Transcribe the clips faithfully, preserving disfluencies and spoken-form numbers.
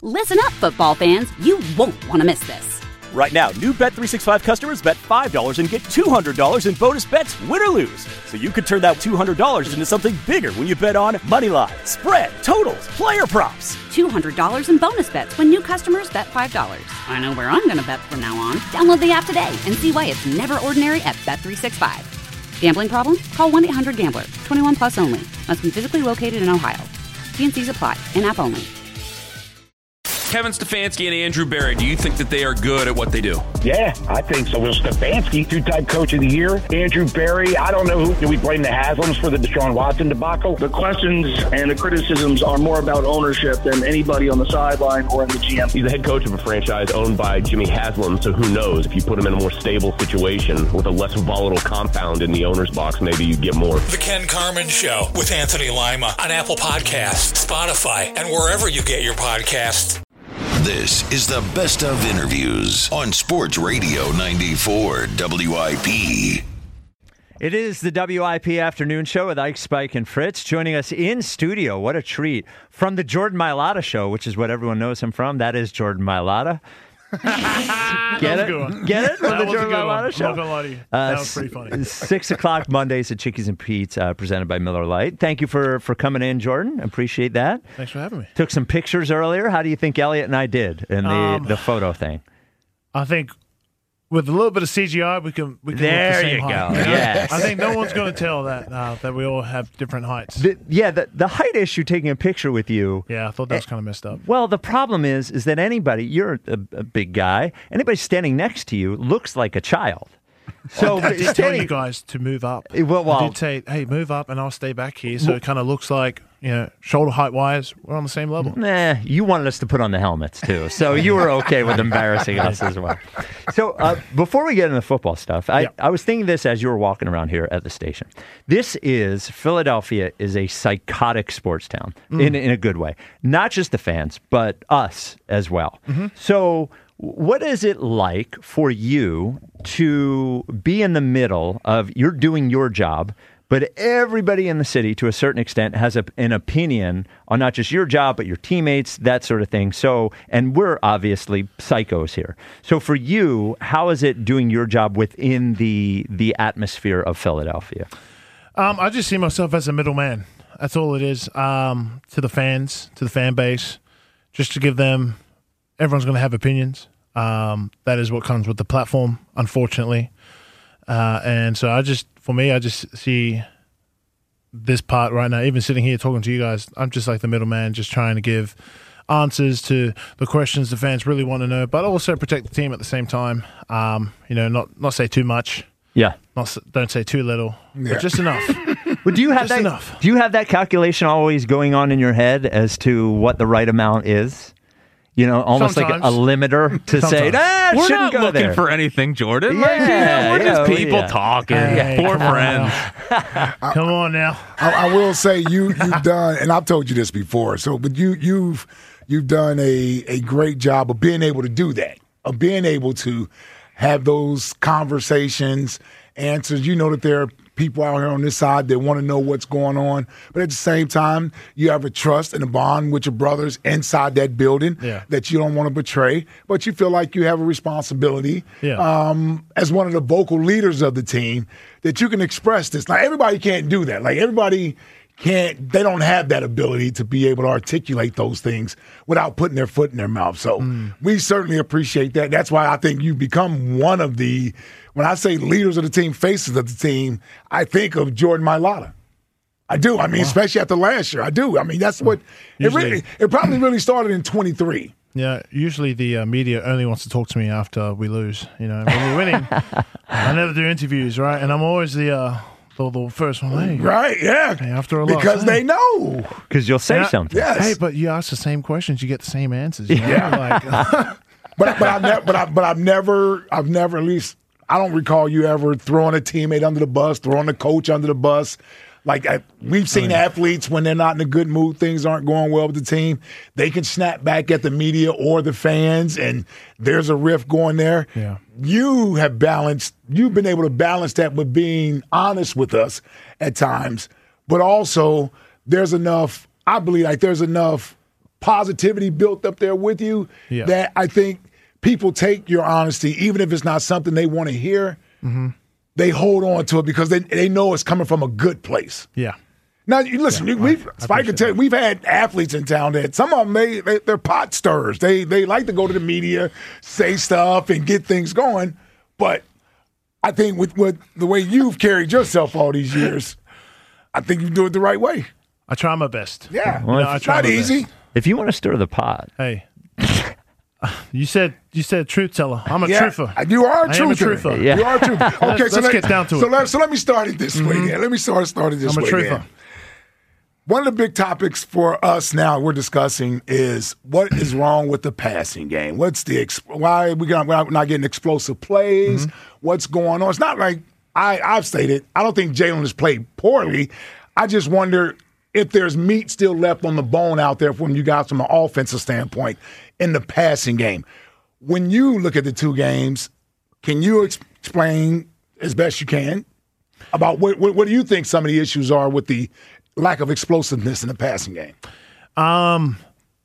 Listen up, football fans. You won't want to miss this. Right now, new Bet three sixty-five customers bet five dollars and get two hundred dollars in bonus bets, win or lose. So you could turn that two hundred dollars into something bigger when you bet on money line, spread, totals, player props. two hundred dollars in bonus bets when new customers bet five dollars. I know where I'm going to bet from now on. Download the app today and see why it's never ordinary at Bet three sixty-five. Gambling problem? Call one eight hundred gambler. twenty-one plus only. Must be physically located in Ohio. T and C's apply. In-app only. Kevin Stefanski and Andrew Berry, do you think that they are good at what they do? Yeah, I think so. Well, Stefanski, two-time coach of the year. Andrew Berry, I don't know who. Do we blame the Haslams for the Deshaun Watson debacle? The questions and the criticisms are more about ownership than anybody on the sideline or in the G M. He's the head coach of a franchise owned by Jimmy Haslam, so who knows? If you put him in a more stable situation with a less volatile compound in the owner's box, maybe you get more. The Ken Carman Show with Anthony Lima on Apple Podcasts, Spotify, and wherever you get your podcasts. This is the best of interviews on Sports Radio ninety-four W I P. It is the W I P Afternoon Show with Ike, Spike, and Fritz. Joining us in studio, what a treat, from the Jordan Mailata Show, which is what everyone knows him from. That is Jordan Mailata. Get it? Get it? From the Jordan Mailata Show. I'm not gonna lie to you. Uh, that was pretty funny. Six o'clock Mondays at Chickies and Pete's, uh, presented by Miller Lite. Thank you for, for coming in, Jordan. Appreciate that. Thanks for having me. Took some pictures earlier. How do you think Elliot and I did in the, Um, the photo thing? I think with a little bit of C G I, we can we can There look the same you height. go. Yes. I think no one's going to tell that uh, that we all have different heights. The, yeah, the, the height issue, taking a picture with you. Yeah, I thought that was kind of messed up. Well, the problem is, is that anybody, you're a, a big guy, anybody standing next to you looks like a child. So I did tell standing, you guys to move up. Well, well, I did say, hey, move up, and I'll stay back here, so it kind of looks like, you know, shoulder height wise, we're on the same level. Nah, you wanted us to put on the helmets too, so you were okay with embarrassing us as well. So uh, before we get into the football stuff, I, Yep. I was thinking this as you were walking around here at the station. This is Philadelphia is a psychotic sports town in in a good way, not just the fans, but us as well. So. What is it like for you to be in the middle of, you're doing your job, but everybody in the city, to a certain extent, has a, an opinion on not just your job, but your teammates, that sort of thing. So, and we're obviously psychos here. So for you, how is it doing your job within the the atmosphere of Philadelphia? Um, I just see myself as a middleman. That's all it is. Um, to the fans, to the fan base, just to give them. Everyone's going to have opinions. Um, that is what comes with the platform, unfortunately. Uh, and so I just, for me, I just see this part right now, even sitting here talking to you guys, I'm just like the middleman, just trying to give answers to the questions the fans really want to know, but also protect the team at the same time. Um, you know, not not say too much. Yeah. Not don't say too little, yeah. but just enough. Well, do you have just that? Enough. Do you have that calculation always going on in your head as to what the right amount is? You know, almost Sometimes. like a limiter to say, nah, We're shouldn't not go looking there. for anything, Jordan. Yeah, Like, you know, we're yeah, just people yeah. talking. Hey, Four come on friends. Come on now. I, I will say you you've done, and I've told you this before. So, but you you've you've done a a great job of being able to do that, of being able to have those conversations, answers. You know that there are people out here on this side that want to know what's going on, but at the same time, you have a trust and a bond with your brothers inside that building yeah. that you don't want to betray, but you feel like you have a responsibility yeah. um, as one of the vocal leaders of the team that you can express this. Now, everybody can't do that. Like, everybody can't, they don't have that ability to be able to articulate those things without putting their foot in their mouth. So mm. we certainly appreciate that. That's why I think you've become one of the, when I say leaders of the team, faces of the team, I think of Jordan Mailata. I do. I mean, wow. especially after last year. I do. I mean, that's what, usually, it, really, it probably really started in twenty-three. Yeah, usually the uh, media only wants to talk to me after we lose. You know, when we're winning, I never do interviews, right? And I'm always the uh, the, the first one. Hey, right? Yeah. Hey, after a because loss, they hey. know. Because you'll say I, something. Yes. Hey, but you ask the same questions, you get the same answers. You know? Yeah. Like, but but I've never but I but I've never I've never at least I don't recall you ever throwing a teammate under the bus, throwing a coach under the bus. Like, I, we've seen oh, yeah. athletes, when they're not in a good mood, things aren't going well with the team, they can snap back at the media or the fans, and there's a rift going there. Yeah. You have balanced, you've been able to balance that with being honest with us at times, but also there's enough, I believe, like there's enough positivity built up there with you Yeah. that I think people take your honesty, even if it's not something they want to hear, Mm-hmm. they hold on to it because they, they know it's coming from a good place. Yeah. Now, you listen, you, we've, Spike can tell you, we've had athletes in town that some of them, they, they, they're pot stirrers. They, they like to go to the media, say stuff, and get things going. But I think with, with the way you've carried yourself all these years, I think you do it the right way. I try my best. Yeah. Well, You know, I if- try Not my easy. best. If you want to stir the pot, Hey. You said you said truth teller. I'm a Yeah, truther. you are a I am a truther. truther. Yeah. You are a truther. Okay, Let's- so let's let, get down to so it. Let, so let me start it this way. Mhm. Then. Let me start start it this I'm a way. truther. then. One of the big topics for us now we're discussing is what is wrong with the passing game. What's the ex- why we got, we're not getting explosive plays? Mm-hmm. What's going on? It's not like I, I've stated. I don't think Jalen has played poorly. I just wonder if there's meat still left on the bone out there from you guys from an offensive standpoint in the passing game. When you look at the two games, can you ex- explain as best you can about what, what what do you think some of the issues are with the lack of explosiveness in the passing game? Um,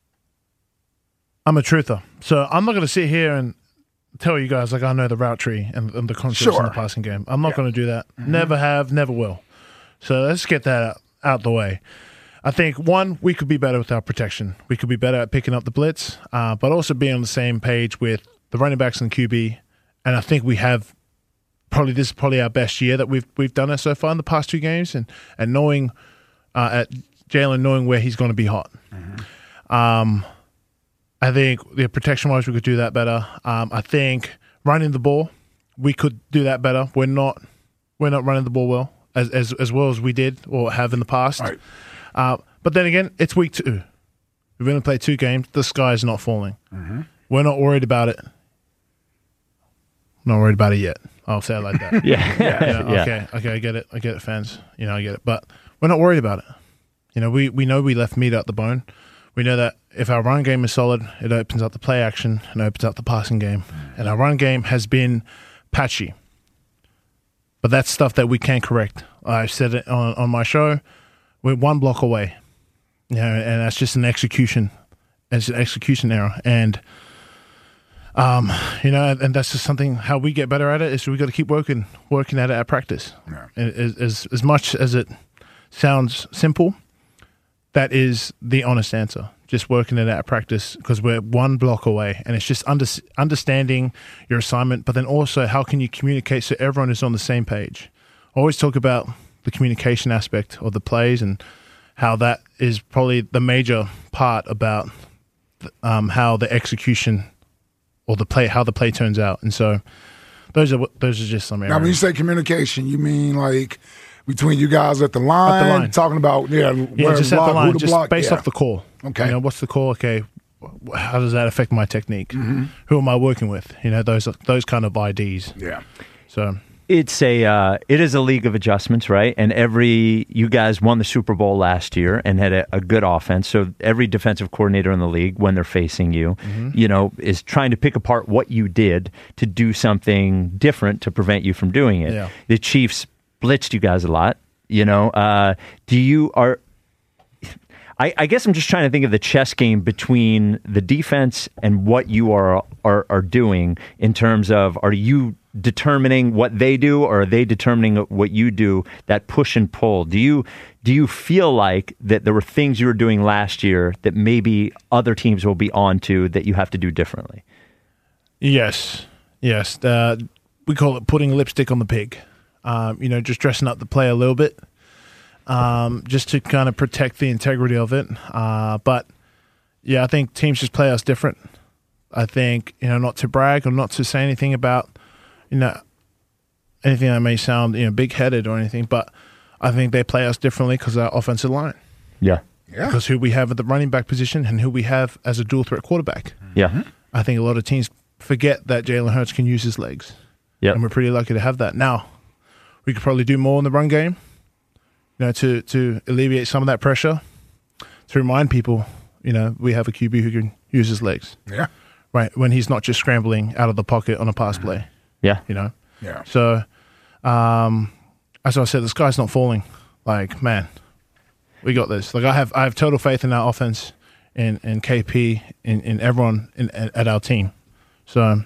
I'm a truther, so I'm not going to sit here and tell you guys like I know the route tree and, and the concepts in Sure. the passing game. I'm not going to do that. Never have, never will. So let's get that out, out the way. I think, one, we could be better with our protection. We could be better at picking up the blitz, uh, but also be on the same page with the running backs and Q B. And I think we have probably this is probably our best year that we've we've done it so far in the past two games, and and knowing uh, at Jalen knowing where he's going to be hot. Um, I think the protection wise we could do that better. Um, I think running the ball we could do that better. We're not we're not running the ball well as as as well as we did or have in the past. Right. Uh, but then again, it's week two. We've only played two games. The sky is not falling. Mm-hmm. We're not worried about it. Not worried about it yet. I'll say it like that. Yeah. You know, Yeah. Okay. Okay. I get it. I get it, fans. You know, I get it. But we're not worried about it. You know, we, we know we left meat out the bone. We know that if our run game is solid, it opens up the play action and opens up the passing game. And our run game has been patchy. But that's stuff that we can correct. I said it on, on my show. We're one block away. You know, and that's just an execution. It's an execution error. And Um, you know, and, and that's just something. How we get better at it is we got to keep working, working at it at practice. Yeah. As, as as much as it sounds simple, that is the honest answer. Just working it at practice because we're one block away, and it's just under, understanding your assignment, but then also how can you communicate so everyone is on the same page. I always talk about the communication aspect of the plays and how that is probably the major part about um, how the execution. Or the play, how the play turns out, and so those are those are just some areas. Now, when you say communication, you mean like between you guys at the line, At the line. talking about yeah, yeah, where just to at block, the line, who to just block, based yeah. off the call. Okay. You know, what's the call? Okay, wh- how does that affect my technique? Mm-hmm. Who am I working with? You know, those those kind of I Ds. Yeah. So It's a uh, it is a league of adjustments, right? And every you guys won the Super Bowl last year and had a, a good offense. So every defensive coordinator in the league, when they're facing you, Mm-hmm. you know, is trying to pick apart what you did to do something different to prevent you from doing it. Yeah. The Chiefs blitzed you guys a lot. You know, uh, do you are? I, I guess I'm just trying to think of the chess game between the defense and what you are are, are doing in terms of are you determining what they do or are they determining what you do, that push and pull? Do you do you feel like that there were things you were doing last year that maybe other teams will be on to that you have to do differently? yes, yes, uh, we call it putting lipstick on the pig. Um, you know, just dressing up the play a little bit, um, just to kind of protect the integrity of it. Uh, but yeah, I think teams just play us different. I think, you know, not to brag or not to say anything about, you know, anything that may sound, you know, big-headed or anything, but I think they play us differently because of our offensive line. Yeah. Yeah. Because who we have at the running back position and who we have as a dual-threat quarterback. Yeah. I think a lot of teams forget that Jalen Hurts can use his legs. Yeah. And we're pretty lucky to have that. Now, we could probably do more in the run game, you know, to, to alleviate some of that pressure, to remind people, you know, we have a Q B who can use his legs. Yeah. Right, when he's not just scrambling out of the pocket on a pass play. Yeah. You know? Yeah. So, um, as I said, the sky's not falling. Like, man, we got this. Like, I have I have total faith in our offense. and, and K P and, and everyone in, at our team. So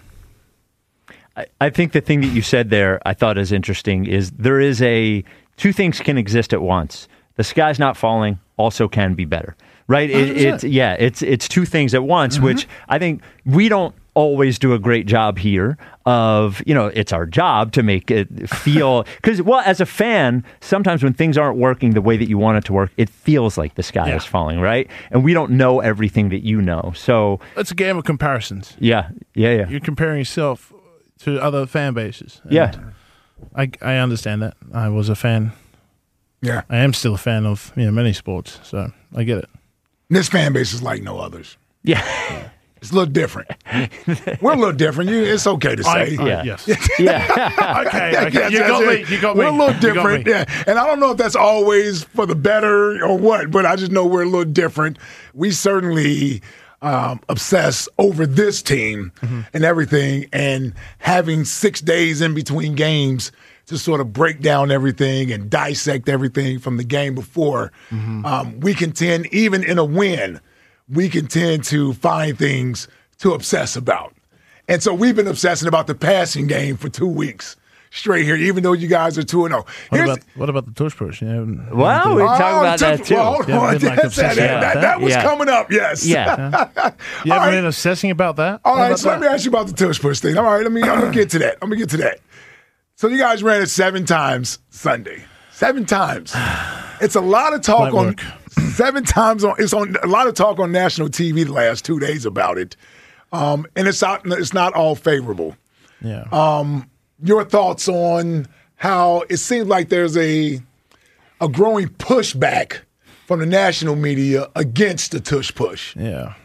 I, I think the thing that you said there I thought is interesting is there is a two things can exist at once. The sky's not falling also can be better, right? It, it's yeah, it's it's two things at once, mm-hmm. which I think we don't always do a great job here of, you know, it's our job to make it feel, because, well, as a fan, sometimes when things aren't working the way that you want it to work, it feels like the sky yeah. is falling, right? And we don't know everything that you know. So it's a game of comparisons. Yeah, yeah, yeah. You're comparing yourself to other fan bases. Yeah. I, I understand that. I was a fan. Yeah. I am still a fan of, you know, many sports, so I get it. This fan base is like no others. Yeah. yeah. It's a little different. We're a little different. You, it's okay to say. I, I, yeah. Yes. yeah. okay. okay. You got me. You got me. We're a little different. Yeah. And I don't know if that's always for the better or what, but I just know we're a little different. We certainly um, obsess over this team mm-hmm. and everything, and having six days in between games to sort of break down everything and dissect everything from the game before. Mm-hmm. Um, we can tend, even in a win, we can tend to find things to obsess about. And so we've been obsessing about the passing game for two weeks straight here, even though you guys are two and oh. What about, what about the tush push? You know, well, we oh, talking about tush, that too. Well, hold yeah, on. Like Yes, that, that, that, that was yeah. coming up, yes. Yeah. You ever right. been obsessing about that? All what right, about so that? let me ask you about the tush push thing. All right, let me, I'm going to get to that. I'm going to get to that. So you guys ran it seven times Sunday. Seven times. It's a lot of talk Light on work. seven times on. It's on a lot of talk on national T V the last two days about it, um, and it's not. It's not all favorable. Yeah. Um, your thoughts on how it seems like there's a a growing pushback from the national media against the tush push. Yeah.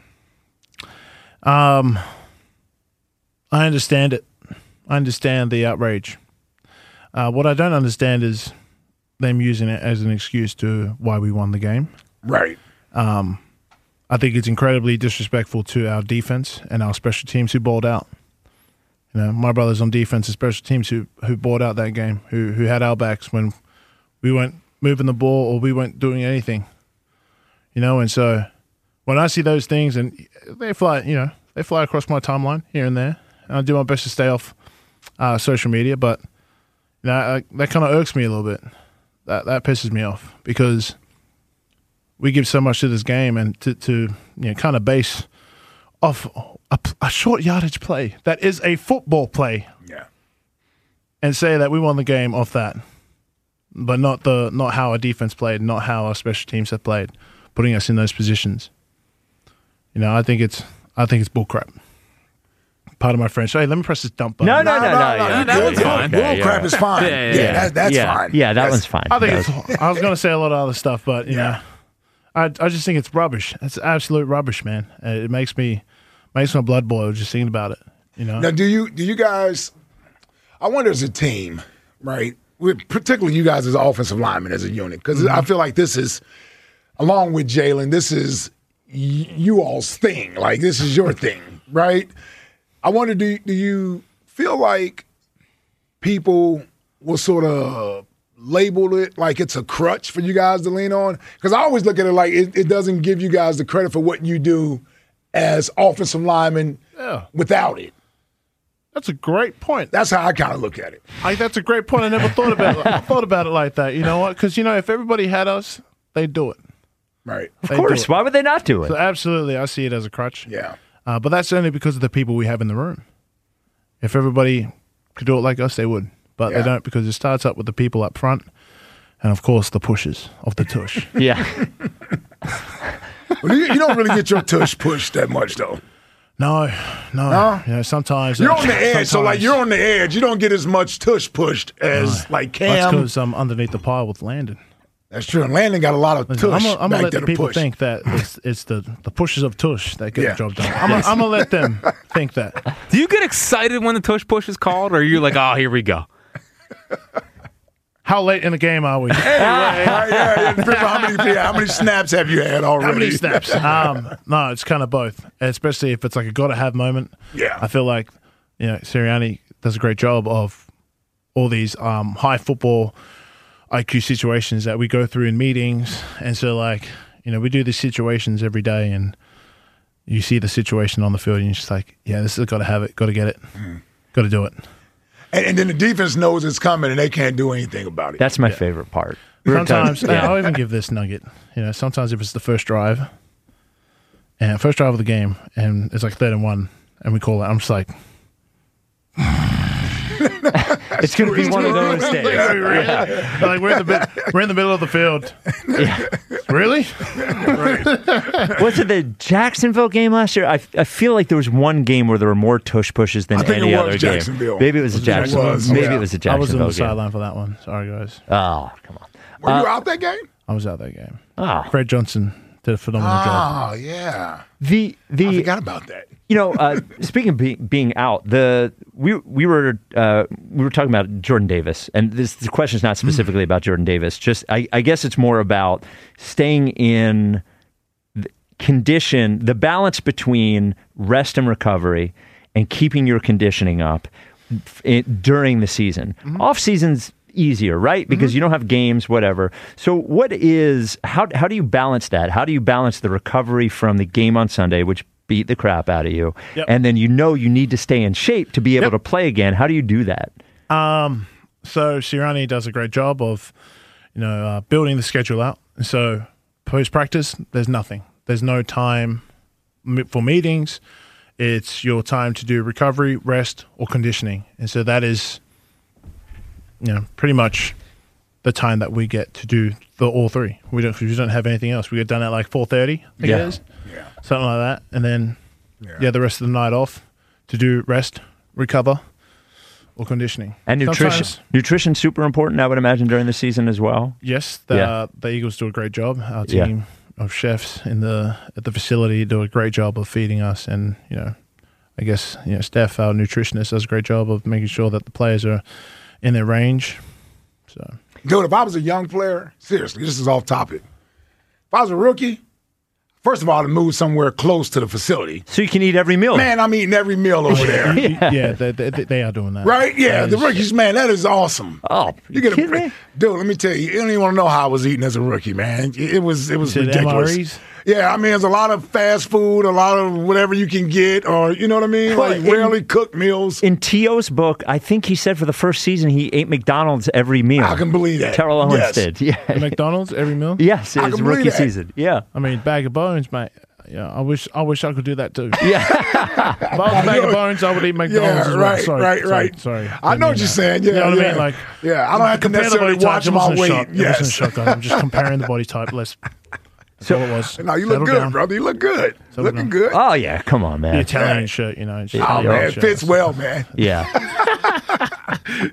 Um, I understand it. I understand the outrage. Uh, what I don't understand is them using it as an excuse to why we won the game. Right. Um, I think it's incredibly disrespectful to our defense and our special teams who balled out. You know, my brothers on defense and special teams who who balled out that game, who who had our backs when we weren't moving the ball or we weren't doing anything. You know, and so when I see those things, and they fly, you know, they fly across my timeline here and there, and I do my best to stay off uh, social media, but you know, I, that kind of irks me a little bit. That that pisses me off because we give so much to this game, and to, to you know, kind of base off a, a short yardage play that is a football play, yeah, and say that we won the game off that, but not the not how our defense played, not how our special teams have played, putting us in those positions. You know, I think it's I think it's bullcrap. Part of my French. Hey, let me press this dump button. No, no, no, no. no, no, no, yeah, that one's yeah, fine. Bull Okay, crap yeah. is fine. Yeah, Yeah, yeah, yeah. That, that's yeah. fine. Yeah, that That's- one's fine. I think That it's, I was going to say a lot of other stuff, but you Yeah. know, I I just think it's rubbish. It's absolute rubbish, man. Uh, It makes me makes my blood boil just thinking about it. You know. Now, do you do you guys? I wonder as a team, right? With particularly you guys as offensive linemen as a unit, because Mm-hmm. I feel like this is, along with Jalen, this is y- you all's thing. Like this is your thing, right? I wonder, do do you feel like people will sort of label it like it's a crutch for you guys to lean on? Because I always look at it like it, it doesn't give you guys the credit for what you do as offensive linemen Yeah. without it. That's a great point. That's how I kind of look at it. I, that's a great point. I never thought about it. I thought about it like that. You know what? Because you know, if everybody had us, they'd do it. Right. Of course. Why would they not do it? So absolutely, I see it as a crutch. Yeah. Uh, but that's only because of the people we have in the room. If everybody could do it like us, they would. But Yeah. they don't, because it starts up with the people up front, and of course the pushers of the tush. Yeah. Well, you, you don't really get your tush pushed that much, though. No, no. No? You know, sometimes You're uh, on the edge, so like sometimes- you're on the edge. You don't get as much tush pushed as like That's Cam. because I'm underneath the pile with Landon. That's true. And Landon got a lot of tush Listen, I'm gonna I'm back gonna let there the to people push. think that it's, it's the, the pushers of tush that get Yeah. the job done. I'm gonna, I'm gonna let them think that. Do you get excited when the tush push is called, or are you like, oh, here we go? How late in the game are we? Anyway, yeah, yeah, yeah. how many yeah, how many snaps have you had already? How many snaps? um, no, it's kind of both, especially if it's like a gotta-have moment. Yeah. I feel like, you know, Sirianni does a great job of all these um, high football I Q situations that we go through in meetings. And so, like, you know, we do these situations every day, and you see the situation on the field, and you're just like, yeah, this has got to have it, got to get it, mm. got to do it. And, and then the defense knows it's coming, and they can't do anything about it. That's my yeah. favorite part. Sometimes, yeah. I'll even give this nugget. You know, sometimes if it's the first drive, and first drive of the game, and it's like third and one, and we call it, I'm just like, it's going to be one of those days. Yeah. Like we're in the we're in the middle of the field. Yeah. Really? Was it the Jacksonville game last year? I, I feel like there was one game where there were more tush pushes than I think any it was other Jacksonville. game. Maybe it was, was a Jacksonville. It was, Maybe yeah. it was a Jacksonville. I was on the game. sideline for that one. Sorry, guys. Oh, come on. Were uh, you out that game? I was out that game. Oh. Fred Johnson did a phenomenal oh, job. Oh yeah. The the I forgot about that. You know, uh, speaking of be, being out, the we we were uh, we were talking about Jordan Davis, and this the question is not specifically about Jordan Davis. Just I, I guess it's more about staying in the condition, the balance between rest and recovery, and keeping your conditioning up in, during the season. Mm-hmm. Off season's easier, right? Because mm-hmm. you don't have games, whatever. So what is how how do you balance that? How do you balance the recovery from the game on Sunday, which beat the crap out of you, yep. and then you know you need to stay in shape to be able yep. to play again? How do you do that? Um, so Sirianni does a great job of, you know, uh, building the schedule out. And so post practice, there's nothing. There's no time for meetings. It's your time to do recovery, rest, or conditioning. And so that is, you know, pretty much the time that we get to do the all three. We don't, we don't have anything else. We get done at like four thirty, I think yeah. it is. Yeah. Something like that. And then, yeah. yeah, the rest of the night off to do rest, recover, or conditioning. And nutrition. Sometimes, nutrition super important, I would imagine, during the season as well. Yes. The, yeah. uh, the Eagles do a great job. Our team yeah. of chefs in the at the facility do a great job of feeding us. And, you know, I guess, you know, Steph, our nutritionist, does a great job of making sure that the players are in their range. So, dude, if I was a young player, seriously, this is off topic. If I was a rookie, first of all, to move somewhere close to the facility. So you can eat every meal. Man, I'm eating every meal over there. yeah, yeah they, they, they are doing that. Right? Yeah, that the is, rookies, man, that is awesome. Oh, you get kidding a, me? Dude, let me tell you, you don't even want to know how I was eating as a rookie, man. It was it was ridiculous. M R Es? Yeah, I mean, there's a lot of fast food, a lot of whatever you can get, or, you know what I mean? Well, like in, rarely cooked meals. In T O's book, I think he said for the first season he ate McDonald's every meal. I can believe that. Terrell Owens yes. did. Yeah. McDonald's every meal? Yes, I his can rookie believe that. season. Yeah. I mean, bag of bones, mate. Yeah, I wish I wish I could do that too. Yeah. If I was a bag of bones, I would eat McDonald's Yeah, as well. right, Sorry, right, sorry, right. Sorry. I know what you're that. saying. Yeah, You know what yeah. I mean? Like, yeah, I don't have to compare the necessarily body watch types. It my wasn't a weight. shock. It Yes. wasn't a shock. I'm just comparing the body type. Let's. That's So- all it was. No, you look Settle good, down. brother. You look good. Settle Looking down. good. Oh, yeah. Come on, man. The Italian Yeah. shirt, you know. It's Yeah. Oh, Italian man, it shirt. fits well, man. Yeah.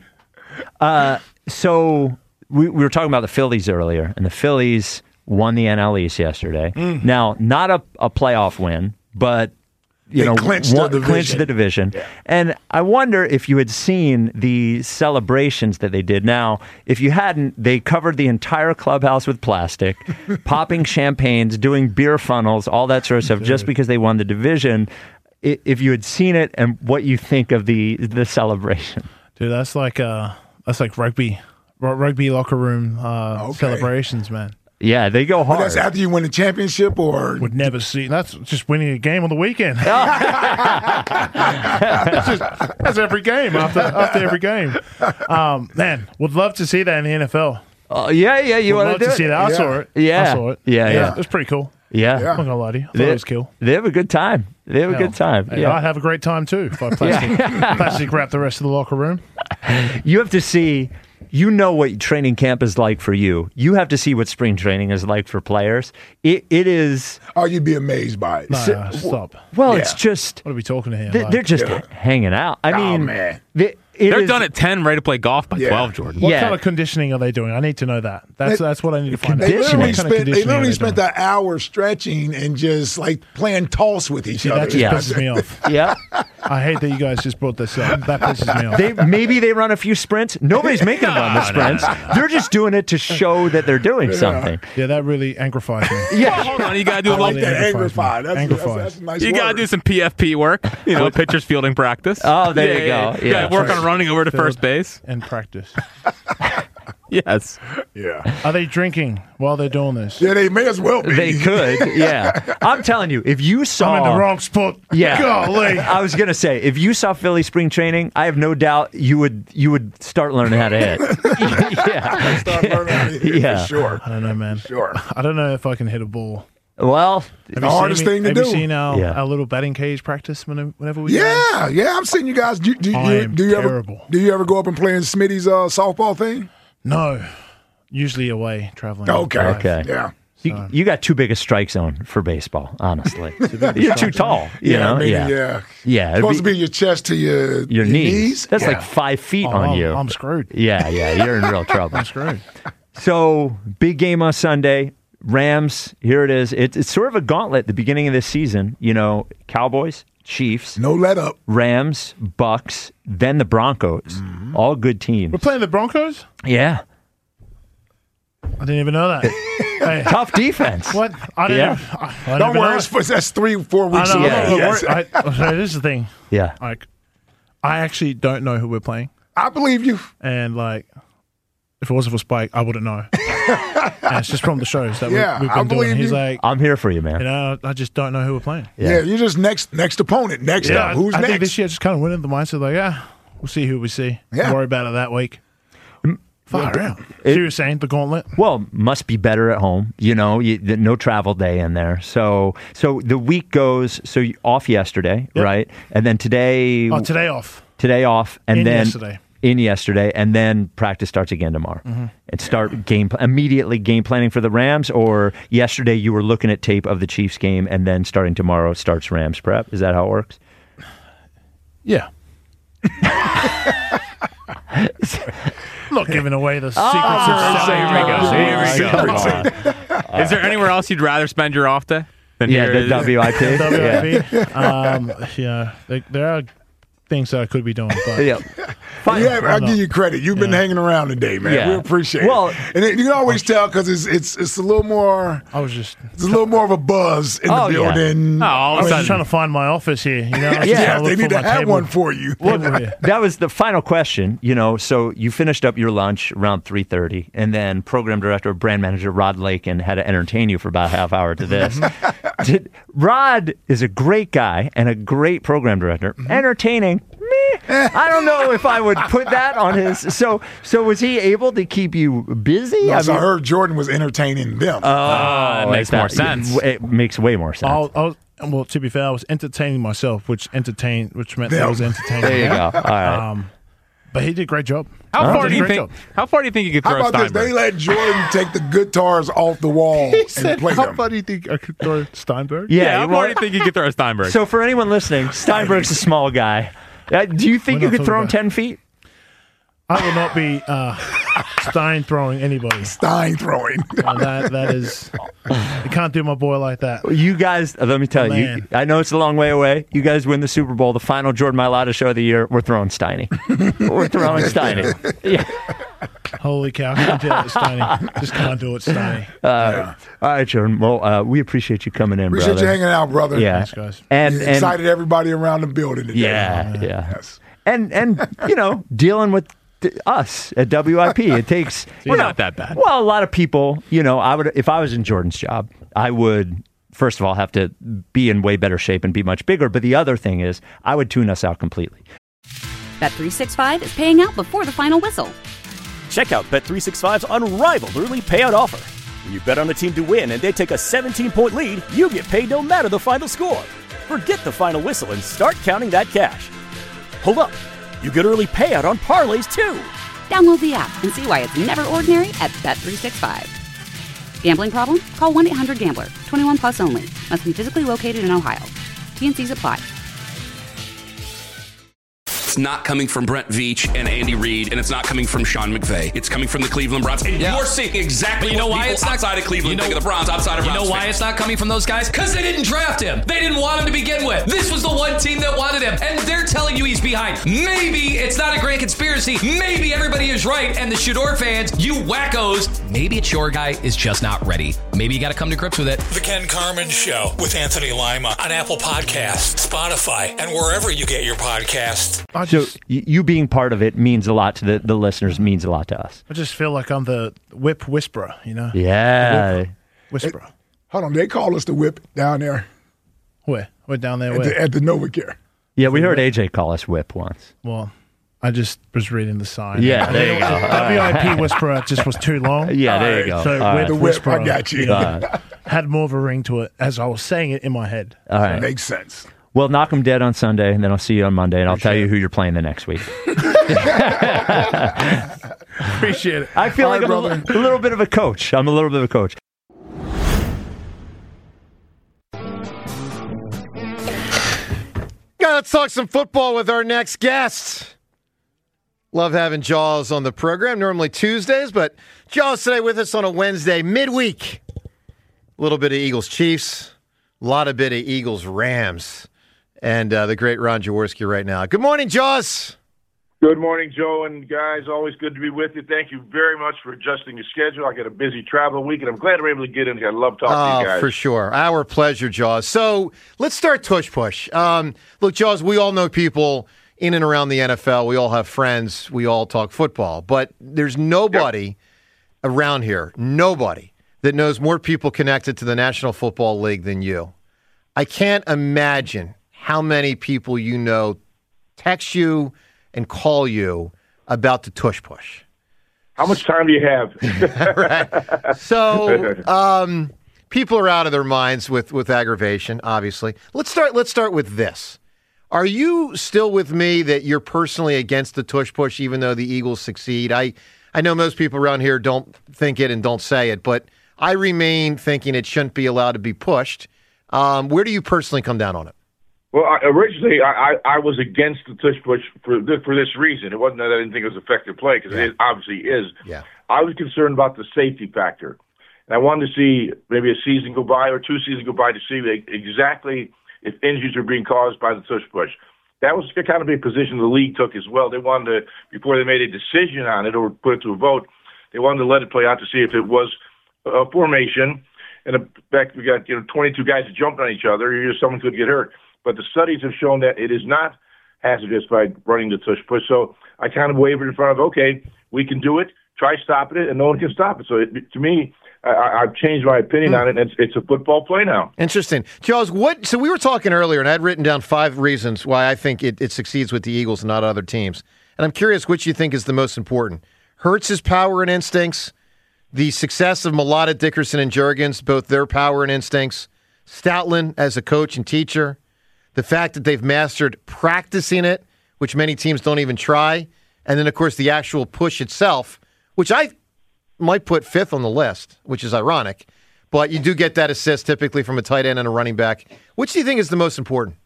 uh, so we, we were talking about the Phillies earlier, and the Phillies won the N L East yesterday. Mm. Now, not a, a playoff win, but you They know, clinched won, the division. clinched the division. Yeah. And I wonder if you had seen the celebrations that they did. Now, if you hadn't, they covered the entire clubhouse with plastic, popping champagnes, doing beer funnels, all that sort of stuff, just because they won the division. I- If you had seen it and what you think of the the celebration. Dude, that's like uh, that's like rugby, r- rugby locker room uh, Okay. celebrations, man. Yeah, they go But hard. that's after you win the championship, or Would never see. That's just winning a game on the weekend. that's, just, that's every game after after every game. Um, man, would love to see that in the N F L. Oh, yeah, yeah, you Would want love to do to it? see that. I Yeah. saw it. Yeah. I saw it. Yeah, yeah. It was pretty cool. Yeah. Yeah. I'm not gonna lie to you. I thought They, it was cool. they have a good time. They have a Hell, good time. hey, Yeah. I'd have a great time too if I plastic, plastic wrap the rest of the locker room. You have to see, you know what training camp is like for you. You have to see what spring training is like for players. It It is, oh, you'd be amazed by it. Nah, So- nah, stop. well, Yeah. it's just, What are we talking here? they, Like, they're just Yeah. hanging out. I Oh, mean, man. they, it They're is- done at ten, ready to play golf by Yeah. twelve, Jordan. what yeah. kind of conditioning are they doing? I need to know that. That's They- that's what I need to find out. They Conditioning. literally What kind of spent, they conditioning are literally they spent doing? that hour stretching and just like playing toss with each See, other. that just Yeah. pisses me off. Yeah. I hate that you guys just brought this up. That pisses me off. They maybe they run a few sprints. Nobody's making them run the sprints. They're just doing it to show that they're doing something. Yeah, that really angrifies me. Yeah. Hold on, you gotta do I a like little. that Angrifies angrify. me. That's, that's, Angrifies. that's a nice You gotta word. do some P F P work. You know, pitcher's fielding practice. Oh, there you Yeah, go. You gotta Yeah. work on running over to Field first base. and practice. Yes. Yeah. Are they drinking while they're doing this? Yeah, they may as well be. They could, yeah. I'm telling you, if you saw... I'm in the wrong spot. Yeah. Golly. I was going to say, if you saw Philly spring training, I have no doubt you would you would start learning how to hit. yeah. Start learning how to hit, Yeah. for sure. I don't know, man. Sure. I don't know if I can hit a ball. Well, Have the you hardest seen me- thing to have do. you seen our, Yeah. our little batting cage practice whenever, whenever we go? Yeah, yeah. I'm seeing you guys. Do, do, I you, am do you terrible. ever do you ever go up and play in Smitty's uh, softball thing? No. Usually away, traveling. Okay. Okay. Yeah. You, you got too big a strike zone for baseball, honestly. You're too tall. You yeah, know? maybe, yeah. yeah. Yeah, it'd Supposed be- to be your chest to your Your knees. That's Yeah. like five feet Oh, on I'm, you. I'm screwed. Yeah, yeah, you're in real trouble. I'm screwed. So, big game on Sunday. Rams, here it is. It, it's sort of a gauntlet at the beginning of this season. You know, Cowboys, Chiefs, no let up. Rams, Bucks, then the Broncos. Mm-hmm. All good teams. We're playing the Broncos? Yeah. I didn't even know that. Hey, Tough defense. what? I didn't. Yeah. Even, I, I didn't Don't even worry, know it's, that. that's three, four weeks I know. away. Yeah, I'm not Yes. worried. I, so this is the thing. Yeah. Like, I actually don't know who we're playing, I believe you. and like, if it wasn't for Spike, I wouldn't know. And it's just from the shows that Yeah, we, we've I been doing. believe He's you. like, I'm here for you, man. you know, I just don't know who we're playing. Yeah. Yeah, you're just next next opponent. Next Yeah, up. Who's I, I next? think this year just kind of went into the mindset like, yeah, we'll see who we see. Yeah. Don't worry about it that week. Far out. It- So you were saying the gauntlet? Well, must be better at home. You know, you, the, no travel day in there. So, so the week goes. So you, off yesterday, Yep. right? And then today, Oh, today off. today off, and In then yesterday. in yesterday, and then practice starts again tomorrow. Mm-hmm. And start game immediately game planning for the Rams. Or yesterday you were looking at tape of the Chiefs game, and then starting tomorrow starts Rams prep. Is that how it works? Yeah. Not giving away the secrets Ah, of here we go. Here we go. Come on. Is there anywhere else you'd rather spend your off day than Yeah, here? the W I P. W Yeah. I P. Um, yeah, there, there are things that I could be doing, but Yeah. Fine. Yeah, I'll no. give you credit. You've been Yeah. hanging around today, man. Yeah. We appreciate Well- it. And it, you can always tell because it's it's it's a little more I was just, it's a little more of a buzz in Oh, the yeah. building. Oh, all I of was a just trying sudden. to find my office here. You know, I was Yeah, just Yeah, trying to they look need for to my have table. one for you. Table here. That was the final question, you know. So you finished up your lunch around three thirty, and then program director, brand manager Rod Lakin had to entertain you for about a half hour to this. Did, Rod is a great guy and a great program director. Mm-hmm. Entertaining, meh. I don't know if I would put that on his. So, so was he able to keep you busy? No, I so I mean- heard Jordan was entertaining them. Ah, it like makes more that. sense. It makes way more sense. I'll, I'll, well, to be fair, I was entertaining myself, which entertained, which meant that I Them. was entertaining. There you go. All right. Um, but he did a great job. How He far did do a you great think? job. How far do you think you could How throw about this? Steinberg? They let Jordan take the guitars off the wall and play How them. far do you think I could throw Steinberg? yeah. yeah, how well, far do you think you could throw Steinberg? so for anyone listening, Steinberg's a small guy. Uh, do you think We're you not could talking throw him about- ten feet? I will not be uh, Stein throwing anybody. Stein throwing. Uh, that that is, you can't do my boy like that. You guys, let me tell you, Man. I know it's a long way away. You guys win the Super Bowl, the final Jordan Mailata show of the year. We're throwing Steiny. We're throwing Steiny. Yeah. Holy cow! I can't do it, Steiny. Just can't do it, Steiny. Uh, All right, Jordan. Well, uh, we appreciate you coming in, Appreciate brother. you hanging out, brother. Yeah. Thanks, guys. And, and Excited everybody around the building today. yeah, yeah. Yes. And and you know, dealing with th- us at W I P, it takes. We're not that bad. Well, a lot of people, you know, I would if I was in Jordan's job, I would first of all have to be in way better shape and be much bigger. But the other thing is, I would tune us out completely. Bet three sixty-five is paying out before the final whistle. Check out Bet three sixty-five's unrivaled early payout offer. When you bet on a team to win and they take a seventeen-point lead, you get paid no matter the final score. Forget the final whistle and start counting that cash. Hold up. You get early payout on parlays, too. Download the app and see why it's never ordinary at Bet three sixty-five. Gambling problem? Call one eight hundred gambler. twenty-one plus only. Must be physically located in Ohio. T N Cs apply. It's not coming from Brent Veach and Andy Reid, and it's not coming from Sean McVay. It's coming from the Cleveland Browns. And Yeah. you're seeing exactly But you know what why people it's not- outside of Cleveland you know- think of the Browns, outside of You Browns know why fans. it's not coming from those guys? Because they didn't draft him. They didn't want him to begin with. This was the one team that wanted him, and they're telling you he's behind. Maybe it's not a grand conspiracy. Maybe everybody is right, and the Shador fans, you wackos, maybe it's your guy is just not ready. Maybe you got to come to grips with it. The Ken Carmen Show with Anthony Lima on Apple Podcasts, Spotify, and wherever you get your podcasts. So y- you being part of it means a lot to the, the listeners, means a lot to us. I just feel like I'm the whip whisperer, you know? Yeah. Whip whisperer. Hey, hold on, they call us the whip down there. Where? We're down there At where? the, at the NovaCare. Yeah, we heard A J call us whip once. Well, I just was reading the sign. Yeah, there you go. W I P whisperer just was too long. Yeah, there you go. So All whip right. The whip, whisperer I got you. know, had more of a ring to it as I was saying it in my head. All right. Makes sense. Well, knock 'em dead on Sunday, and then I'll see you on Monday, and I'll tell you who you're playing the next week. Appreciate it. I feel All like right, I'm a, a little bit of a coach. I'm a little bit of a coach. Yeah, let's talk some football with our next guest. Love having Jaws on the program. Normally Tuesdays, but Jaws today with us on a Wednesday, midweek. A little bit of Eagles Chiefs, a lot of bit of Eagles Rams, and uh, the great Ron Jaworski right now. Good morning, Jaws. Good morning, Joe, and guys. Always good to be with you. Thank you very much for adjusting your schedule. I got a busy travel week, and I'm glad we're able to get in. I love talking Oh, to you guys. for sure. Our pleasure, Jaws. So let's start Tush Push. Um, look, Jaws, we all know people in and around the N F L. We all have friends. We all talk football. But there's nobody yep. around here, nobody, that knows more people connected to the National Football League than you. I can't imagine how many people you know text you and call you about the Tush Push. How much time do you have? Right. So um, people are out of their minds with, with aggravation, obviously. Let's start let's start with this. Are you still with me that you're personally against the Tush Push even though the Eagles succeed? I, I know most people around here don't think it and don't say it, but I remain thinking it shouldn't be allowed to be pushed. Um, where do you personally come down on it? Well, I, originally, I, I, I was against the Tush Push for this, for this reason. It wasn't that I didn't think it was effective play, because yeah. it obviously is. Yeah. I was concerned about the safety factor. And I wanted to see maybe a season go by or two seasons go by to see exactly if injuries are being caused by the Tush Push. That was kind of a position the league took as well. They wanted to, before they made a decision on it or put it to a vote, they wanted to let it play out to see if it was a formation. And in fact, we got you know twenty-two guys that jumped on each other. Someone could get hurt. But the studies have shown that it is not hazardous by running the Tush Push. So I kind of wavered in front of, okay, we can do it. Try stopping it, and no one can stop it. So it, to me, I, I've changed my opinion mm. on it, and it's, it's a football play now. Interesting. Charles, what? So we were talking earlier, and I had written down five reasons why I think it, it succeeds with the Eagles and not other teams. And I'm curious which you think is the most important. Hurts' power and instincts, the success of Mailata, Dickerson, and Juergens, both their power and instincts, Stoutland as a coach and teacher, the fact that they've mastered practicing it, which many teams don't even try, and then, of course, the actual push itself, which I might put fifth on the list, which is ironic, but you do get that assist typically from a tight end and a running back. Which do you think is the most important?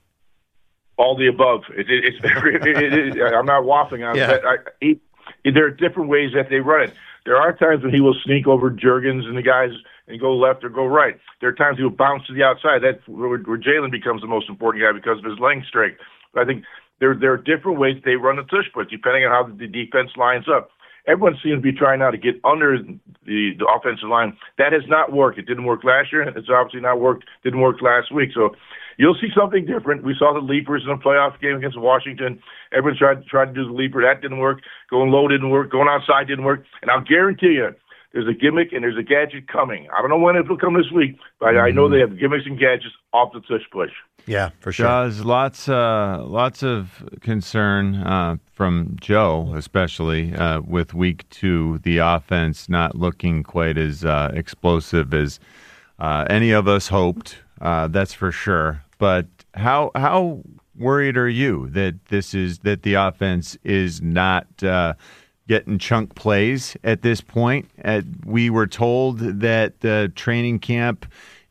All the above. It, it, it's, it, it, it, I'm not waffling on yeah. it. I, it. There are different ways that they run it. There are times when he will sneak over Juergens and the guys and go left or go right. There are times he will bounce to the outside. That's where, where Jalen becomes the most important guy because of his length strength. But I think there there are different ways they run the tush push depending on how the defense lines up. Everyone seems to be trying now to get under the, the offensive line. That has not worked. It didn't work last year. It's obviously not worked. Didn't work last week. So you'll see something different. We saw the leapers in a playoff game against Washington. Everyone tried, tried to do the leaper. That didn't work. Going low didn't work. Going outside didn't work. And I'll guarantee you there's a gimmick and there's a gadget coming. I don't know when it will come this week, but I know they have gimmicks and gadgets off the tush push. Yeah, for sure. Does lots, uh, lots of concern uh, from Joe, especially uh, with week two, the offense not looking quite as uh, explosive as uh, any of us hoped. Uh, that's for sure. But how how worried are you that this is that the offense is not uh, getting chunk plays at this point? Uh, we were told that uh, training camp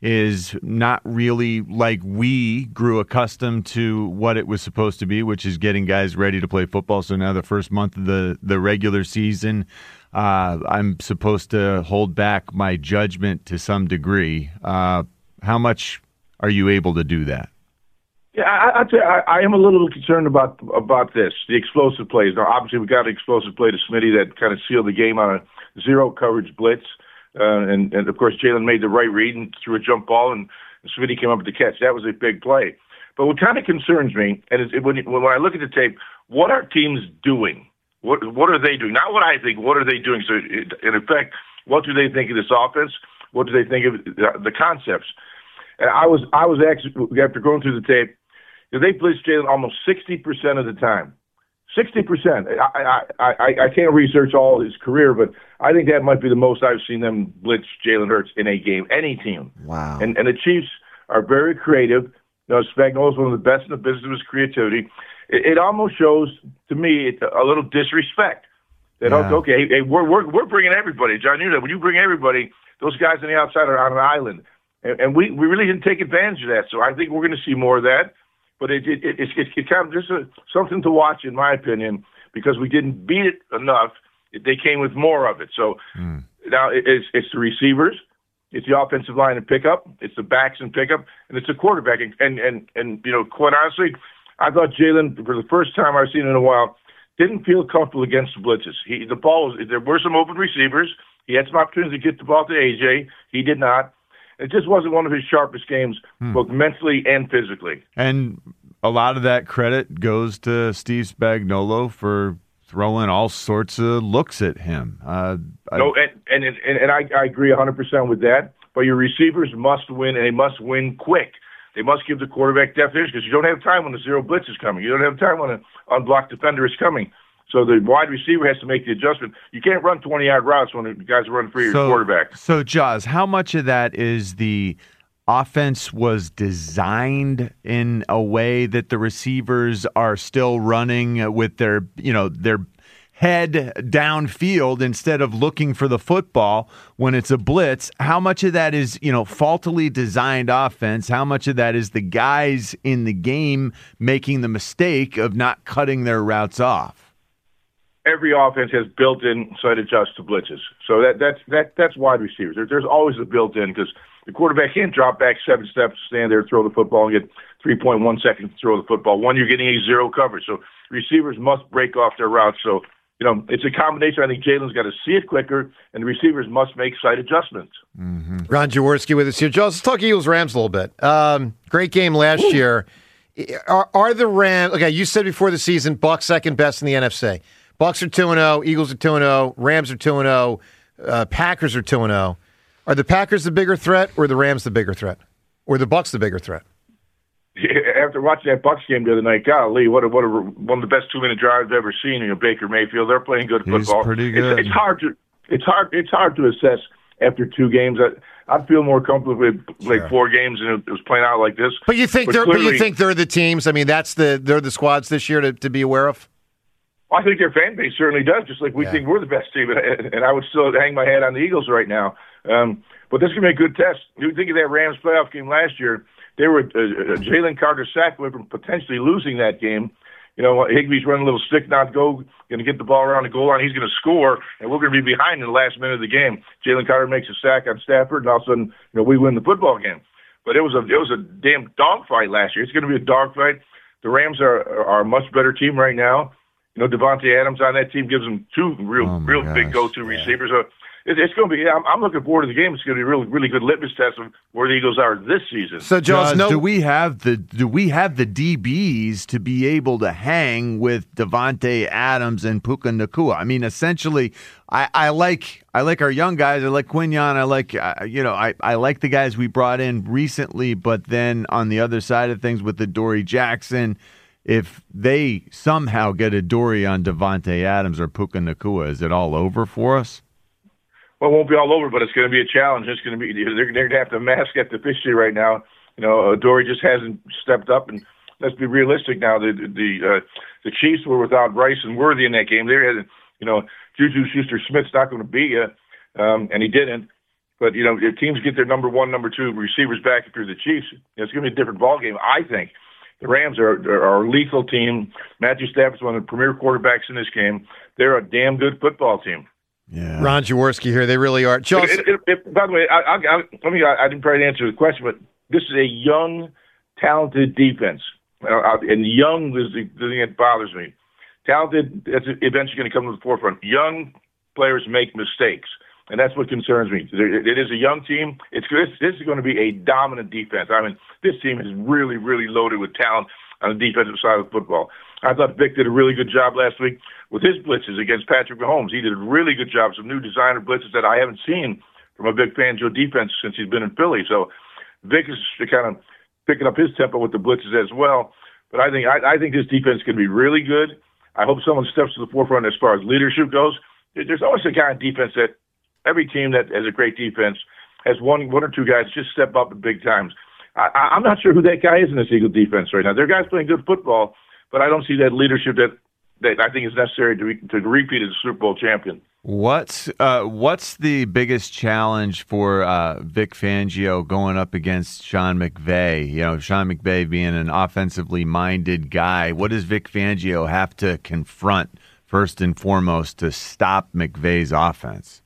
is not really like we grew accustomed to what it was supposed to be, which is getting guys ready to play football. So now the first month of the, the regular season, uh, I'm supposed to hold back my judgment to some degree. Uh, how much are you able to do that? Yeah, I, I, tell you, I, I am a little bit concerned about about this, the explosive plays. Now, obviously, we got an explosive play to Smitty that kind of sealed the game on a zero coverage blitz. uh, and, and of course Jalen made the right read and threw a jump ball, and Smitty came up with the catch. That was a big play. But what kind of concerns me, and it's, when, when I look at the tape, what are teams doing? What what are they doing? Not what I think. What are they doing? So, in effect, what do they think of this offense? What do they think of the, the concepts? And I was I was actually, after going through the tape, they blitzed Jalen almost sixty percent of the time. sixty percent. I, I, I, I can't research all his career, but I think that might be the most I've seen them blitz Jalen Hurts in a game, any team. Wow. And and the Chiefs are very creative. You know, Spagnuolo is one of the best in the business of his creativity. It, it almost shows, to me, a little disrespect. That, Yeah. okay, hey, we're, we're, we're bringing everybody. John, you know, when you bring everybody, those guys on the outside are on an island. And, and we, we really didn't take advantage of that. So I think we're going to see more of that. But it, it, it, it's it kind of just a, something to watch, in my opinion, because we didn't beat it enough. They came with more of it. So Mm. now it, it's, it's the receivers, it's the offensive line and pickup, it's the backs and pickup, and it's the quarterback. And, and, and, and you know, quite honestly, I thought Jalen, for the first time I've seen in a while, didn't feel comfortable against the blitzes. He, the ball was, there were some open receivers. He had some opportunities to get the ball to A J. He did not. It just wasn't one of his sharpest games, Hmm. both mentally and physically. And a lot of that credit goes to Steve Spagnuolo for throwing all sorts of looks at him. Uh, I- No, and and and, and I, I agree one hundred percent with that. But your receivers must win, and they must win quick. They must give the quarterback definition, because you don't have time when the zero blitz is coming. You don't have time when an unblocked defender is coming. So the wide receiver has to make the adjustment. You can't run twenty-yard routes when the guys are running for your so, quarterback. So, Jaws, how much of that is the offense was designed in a way that the receivers are still running with their, you know, their head downfield instead of looking for the football when it's a blitz? How much of that is, you know, faultily designed offense? How much of that is the guys in the game making the mistake of not cutting their routes off? Every offense has built-in side adjust to blitzes. So that that's that that's wide receivers. There, there's always a built-in, because the quarterback can't drop back seven steps, stand there, throw the football, and get three point one seconds to throw the football. One, you're getting a zero coverage. So receivers must break off their routes. So, you know, it's a combination. I think Jalen's got to see it quicker, and the receivers must make side adjustments. Mm-hmm. Ron Jaworski with us here. Joe, let's talk Eagles-Rams a little bit. Um, great game last Ooh. year. Are, are the Rams, okay, you said before the season, Bucs second best in the N F C. Bucs are two and oh, Eagles are two and oh, Rams are two and oh, uh, Packers are two and oh. Are the Packers the bigger threat, or the Rams the bigger threat? Or the Bucs the bigger threat? Yeah, after watching that Bucs game the other night, golly, what a, what a, one of the best two-minute drives I've ever seen. You know, Baker Mayfield, they're playing good He's football. pretty good. It's, it's hard to it's hard it's hard to assess after two games. I I feel more comfortable with like four games, and it was playing out like this. But you think but they're clearly, but you think they're the teams? I mean, that's the they're the squads this year to, to be aware of. I think their fan base certainly does, just like we Yeah. think we're the best team. And, and I would still hang my hat on the Eagles right now. Um, but this is going to be a good test. You think of that Rams playoff game last year, they were uh, Jalen Carter sacked away from potentially losing that game. You know, Higbee's running a little stick, not go, going to get the ball around the goal line. He's going to score, and we're going to be behind in the last minute of the game. Jalen Carter makes a sack on Stafford, and all of a sudden, you know, we win the football game. But it was a it was a damn dogfight last year. It's going to be a dogfight. The Rams are are a much better team right now. You know, Devontae Adams on that team gives them two real Oh, my real gosh. big go-to receivers. So it, it's going to be. I'm, I'm looking forward to the game. It's going to be a really really good litmus test of where the Eagles are this season. So, Jaws, Jaws, no, do we have the do we have the D Bs to be able to hang with Devontae Adams and Puka Nacua? I mean, essentially, I, I like I like our young guys. I like Quinion. I like uh, you know I, I like the guys we brought in recently. But then on the other side of things with the Dory Jackson, if they somehow get a Dory on Devontae Adams or Puka Nacua, is it all over for us? Well, it won't be all over, but it's going to be a challenge. It's going to be they're, they're going to have to mask at the officially right now. You know, uh, Dory just hasn't stepped up, and let's be realistic now. The the uh, the Chiefs were without Rice and Worthy in that game. They had, you know, Juju Schuster-Smith's not going to beat you, um, and he didn't. But you know, if teams get their number one, number two receivers back if you're the Chiefs, you know, it's going to be a different ball game. I think the Rams are are a lethal team. Matthew Stafford's one of the premier quarterbacks in this game. They're a damn good football team. Yeah. Ron Jaworski here. They really are. Jaws, It, it, it, by the way, I, I, I, let me, I, I didn't probably answer the question, but this is a young, talented defense. Uh, and young is the, the thing that bothers me. Talented, that's eventually going to come to the forefront. Young players make mistakes. and that's what concerns me. It is a young team. It's this is going to be a dominant defense. I mean, this team is really, really loaded with talent on the defensive side of football. I thought Vic did a really good job last week with his blitzes against Patrick Mahomes. He did a really good job. Some new designer blitzes that I haven't seen from a Vic Fangio defense since he's been in Philly. So Vic is kind of picking up his tempo with the blitzes as well. But I think I, I think this defense can be really good. I hope someone steps to the forefront as far as leadership goes. There's always a kind of defense that every team that has a great defense has one one or two guys just step up at big times. I, I'm not sure who that guy is in this Eagle defense right now. There are guys playing good football, but I don't see that leadership that, that I think is necessary to, re, to repeat as a Super Bowl champion. What's uh, what's the biggest challenge for uh, Vic Fangio going up against Sean McVay? You know, Sean McVay being an offensively minded guy. What does Vic Fangio have to confront first and foremost to stop McVay's offense?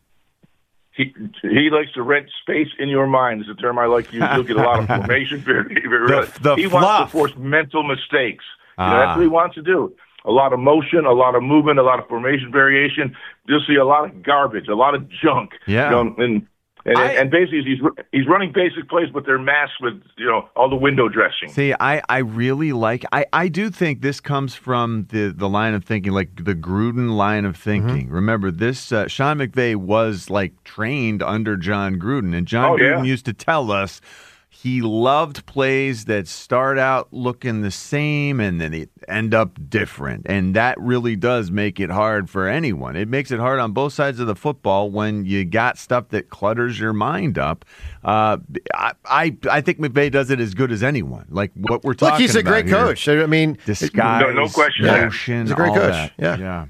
He he likes to rent space in your mind is a term I like to use. Look at a lot of formation. the, the he fluff. wants to force mental mistakes. You know, Ah. that's what he wants to do. A lot of motion, a lot of movement, a lot of formation variation. You'll see a lot of garbage, a lot of junk. Yeah. You know, and and, I- and basically he's he's running basic plays, but they're masked with you know all the window dressing. See, I, I really like I, I do think this comes from the, the line of thinking, like the Gruden line of thinking. Mm-hmm. Remember, this uh, Sean McVay was like trained under John Gruden, and John Oh, yeah. Gruden used to tell us he loved plays that start out looking the same and then it end up different. And that really does make it hard for anyone. It makes it hard on both sides of the football when you got stuff that clutters your mind up. Uh, I, I I think McVay does it as good as anyone. Like what we're talking Look, he's a about great here. coach. I mean, Disguise, No- no question. motion, He's a great all coach. that. Yeah. yeah.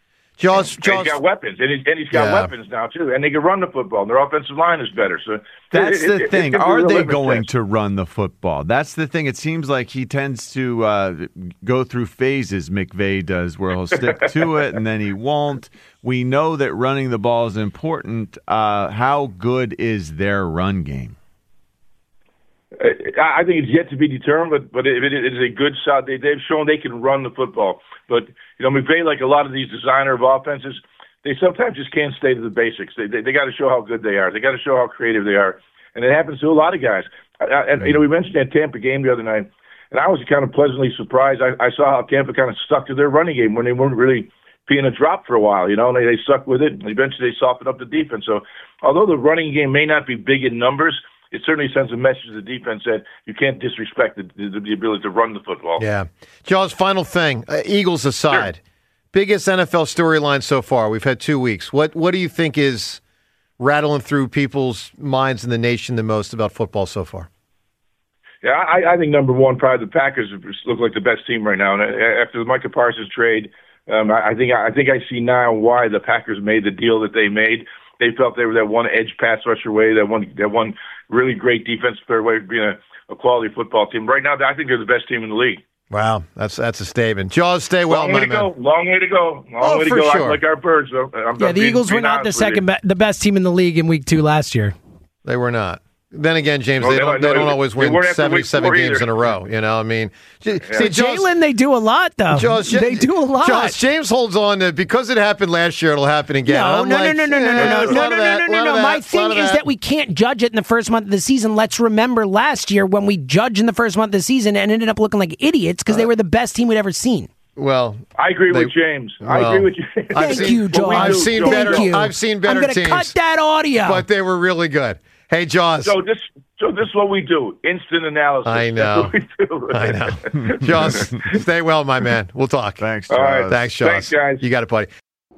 Jaws, And Jaws, he's got weapons, and he's, and he's got Yeah. weapons now too, and they can run the football. And their offensive line is better. So That's it- the it- it- thing. it can be a Are real they litmus going test. to run the football? That's the thing. It seems like he tends to uh, go through phases, McVay does, where he'll stick to it and then he won't. We know that running the ball is important. Uh, how good is their run game? I I think it's yet to be determined, but but it, it is a good side. They, they've shown they can run the football. But you know, McVay, like a lot of these designer of offenses, they sometimes just can't stay to the basics. They they, they got to show how good they are. They got to show how creative they are, and it happens to a lot of guys. I, I, and you know, we mentioned that Tampa game the other night, and I was kind of pleasantly surprised. I, I saw how Tampa kind of stuck to their running game when they weren't really being a drop for a while. You know, and they they stuck with it. And eventually, they softened up the defense. So, although the running game may not be big in numbers, it certainly sends a message to the defense that you can't disrespect the, the, the ability to run the football. Yeah. Jaws, final thing. Uh, Eagles aside, sure. Biggest N F L storyline so far. We've had two weeks. What What do you think is rattling through people's minds in the nation the most about football so far? Yeah, I, I think number one, probably the Packers look like the best team right now. And after the Micah Parsons trade, um, I, I think I think I see now why the Packers made the deal that they made. They felt they were that one edge pass rusher away, that one that one really great defensive player away from being a, a quality football team. Right now, I think they're the best team in the league. Wow, that's that's a statement. Jaws, stay well, Long my way to man. go. Long way to go. Long Oh, way to for go. sure. I like our birds, though. I'm, Yeah, I'm the being- Eagles were being not the honest with second, you. be- the best team in the league in week two last year. They were not. Then again, James, Well, they they- don't, they no, don't they- always they win weren't after week seventy-seven four games either. in a row. You know, I mean, J- see, Jaws, Jalen, they do a lot, though. Jaws, they do a lot. Jaws, James holds on to because it happened last year. It'll happen again. No, I'm no, like, no, no, no, no, eh, no, no, there's a no, lot no, of no, that, no, lot no, of no. that, My lot thing of is that. that we can't judge it in the first month of the season. Let's remember last year when we judged in the first month of the season and ended up looking like idiots because they were the best team we'd ever seen. Well, I agree they- with James. I well, agree with James. I've Thank seen- you, Jaws. I've seen Thank better. you. I've seen better I'm gonna teams. cut that audio. But they were really good. Hey, Jaws. So this, so this is what we do: instant analysis. I know. That's what we do. I know. Jaws, stay well, my man. We'll talk. Thanks, All Jaws. right. Thanks, Jaws. Thanks, guys. You got it, buddy.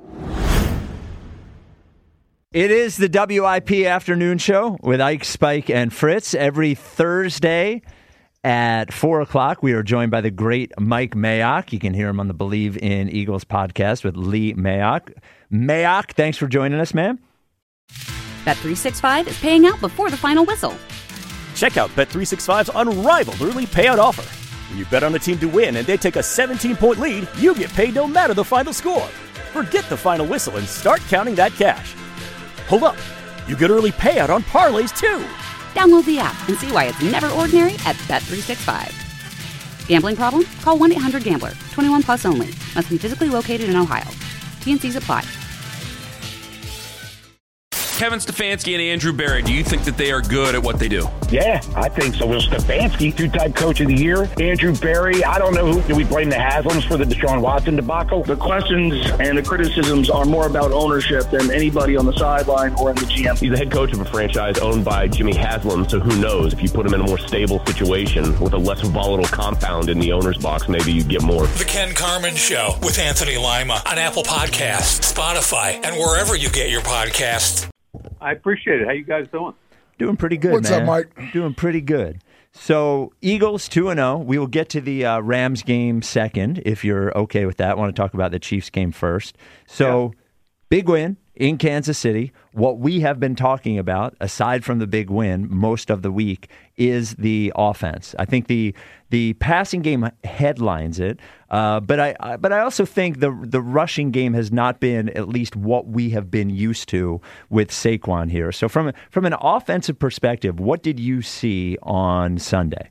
It is the W I P Afternoon Show with Ike, Spike, and Fritz every Thursday at four o'clock. We are joined by the great Mike Mayock. You can hear him on the Believe in Eagles podcast with Lee Mayock. Mayock, thanks for joining us, man. Bet three sixty-five is paying out before the final whistle. Check out Bet three sixty-five's unrivaled early payout offer. When you bet on a team to win and they take a seventeen-point lead, you get paid no matter the final score. Forget the final whistle and start counting that cash. Hold up. You get early payout on parlays, too. Download the app and see why it's never ordinary at Bet three sixty-five. Gambling problem? Call one eight hundred gambler. twenty-one plus only. Must be physically located in Ohio. T and C's apply. Kevin Stefanski and Andrew Berry, do you think that they are good at what they do? Yeah, I think so. Will Stefanski, two-time coach of the year. Andrew Berry, I don't know who. Do we blame the Haslams for the Deshaun Watson debacle? The questions and the criticisms are more about ownership than anybody on the sideline or in the G M. He's the head coach of a franchise owned by Jimmy Haslam, so who knows? If you put him in a more stable situation with a less volatile compound in the owner's box, maybe you get more. The Ken Carman Show with Anthony Lima on Apple Podcasts, Spotify, and wherever you get your podcasts. I appreciate it. How you guys doing? Doing pretty good, What's man. up, Mike? Doing pretty good. So, Eagles two and oh. We will get to the uh, Rams game second, if you're okay with that. I want to talk about the Chiefs game first. So, yeah. Big win in Kansas City. What we have been talking about, aside from the big win most of the week, is the offense. I think the the passing game headlines it, uh, but I, I but I also think the the rushing game has not been at least what we have been used to with Saquon here. So from from an offensive perspective, what did you see on Sunday?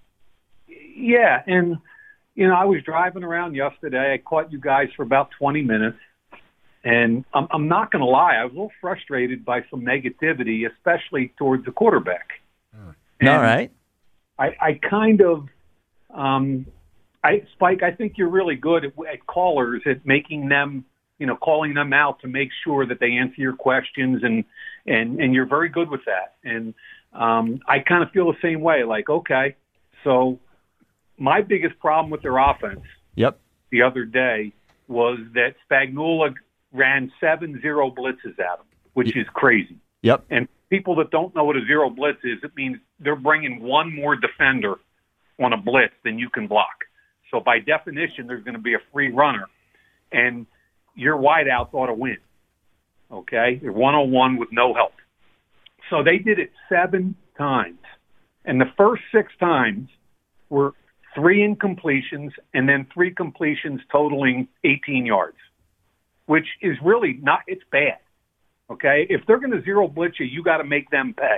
Yeah, and you know I was driving around yesterday. I caught you guys for about twenty minutes. And I'm, I'm not going to lie, I was a little frustrated by some negativity, especially towards the quarterback. And all right. I, I kind of, um, I Spike, I think you're really good at, at callers, at making them, you know, calling them out to make sure that they answer your questions, and and, and you're very good with that. And um, I kind of feel the same way. Like, okay, so my biggest problem with their offense yep. the other day was that Spagnuolo ran seven zero blitzes at him, which is crazy. Yep. And people that don't know what a zero blitz is, it means they're bringing one more defender on a blitz than you can block. So by definition, there's going to be a free runner, and your wideouts ought to win. Okay? They're one-on-one with no help. So they did it seven times. And the first six times were three incompletions and then three completions totaling eighteen yards. Which is really not, it's bad, okay? If they're going to zero blitz you, you got to make them pay.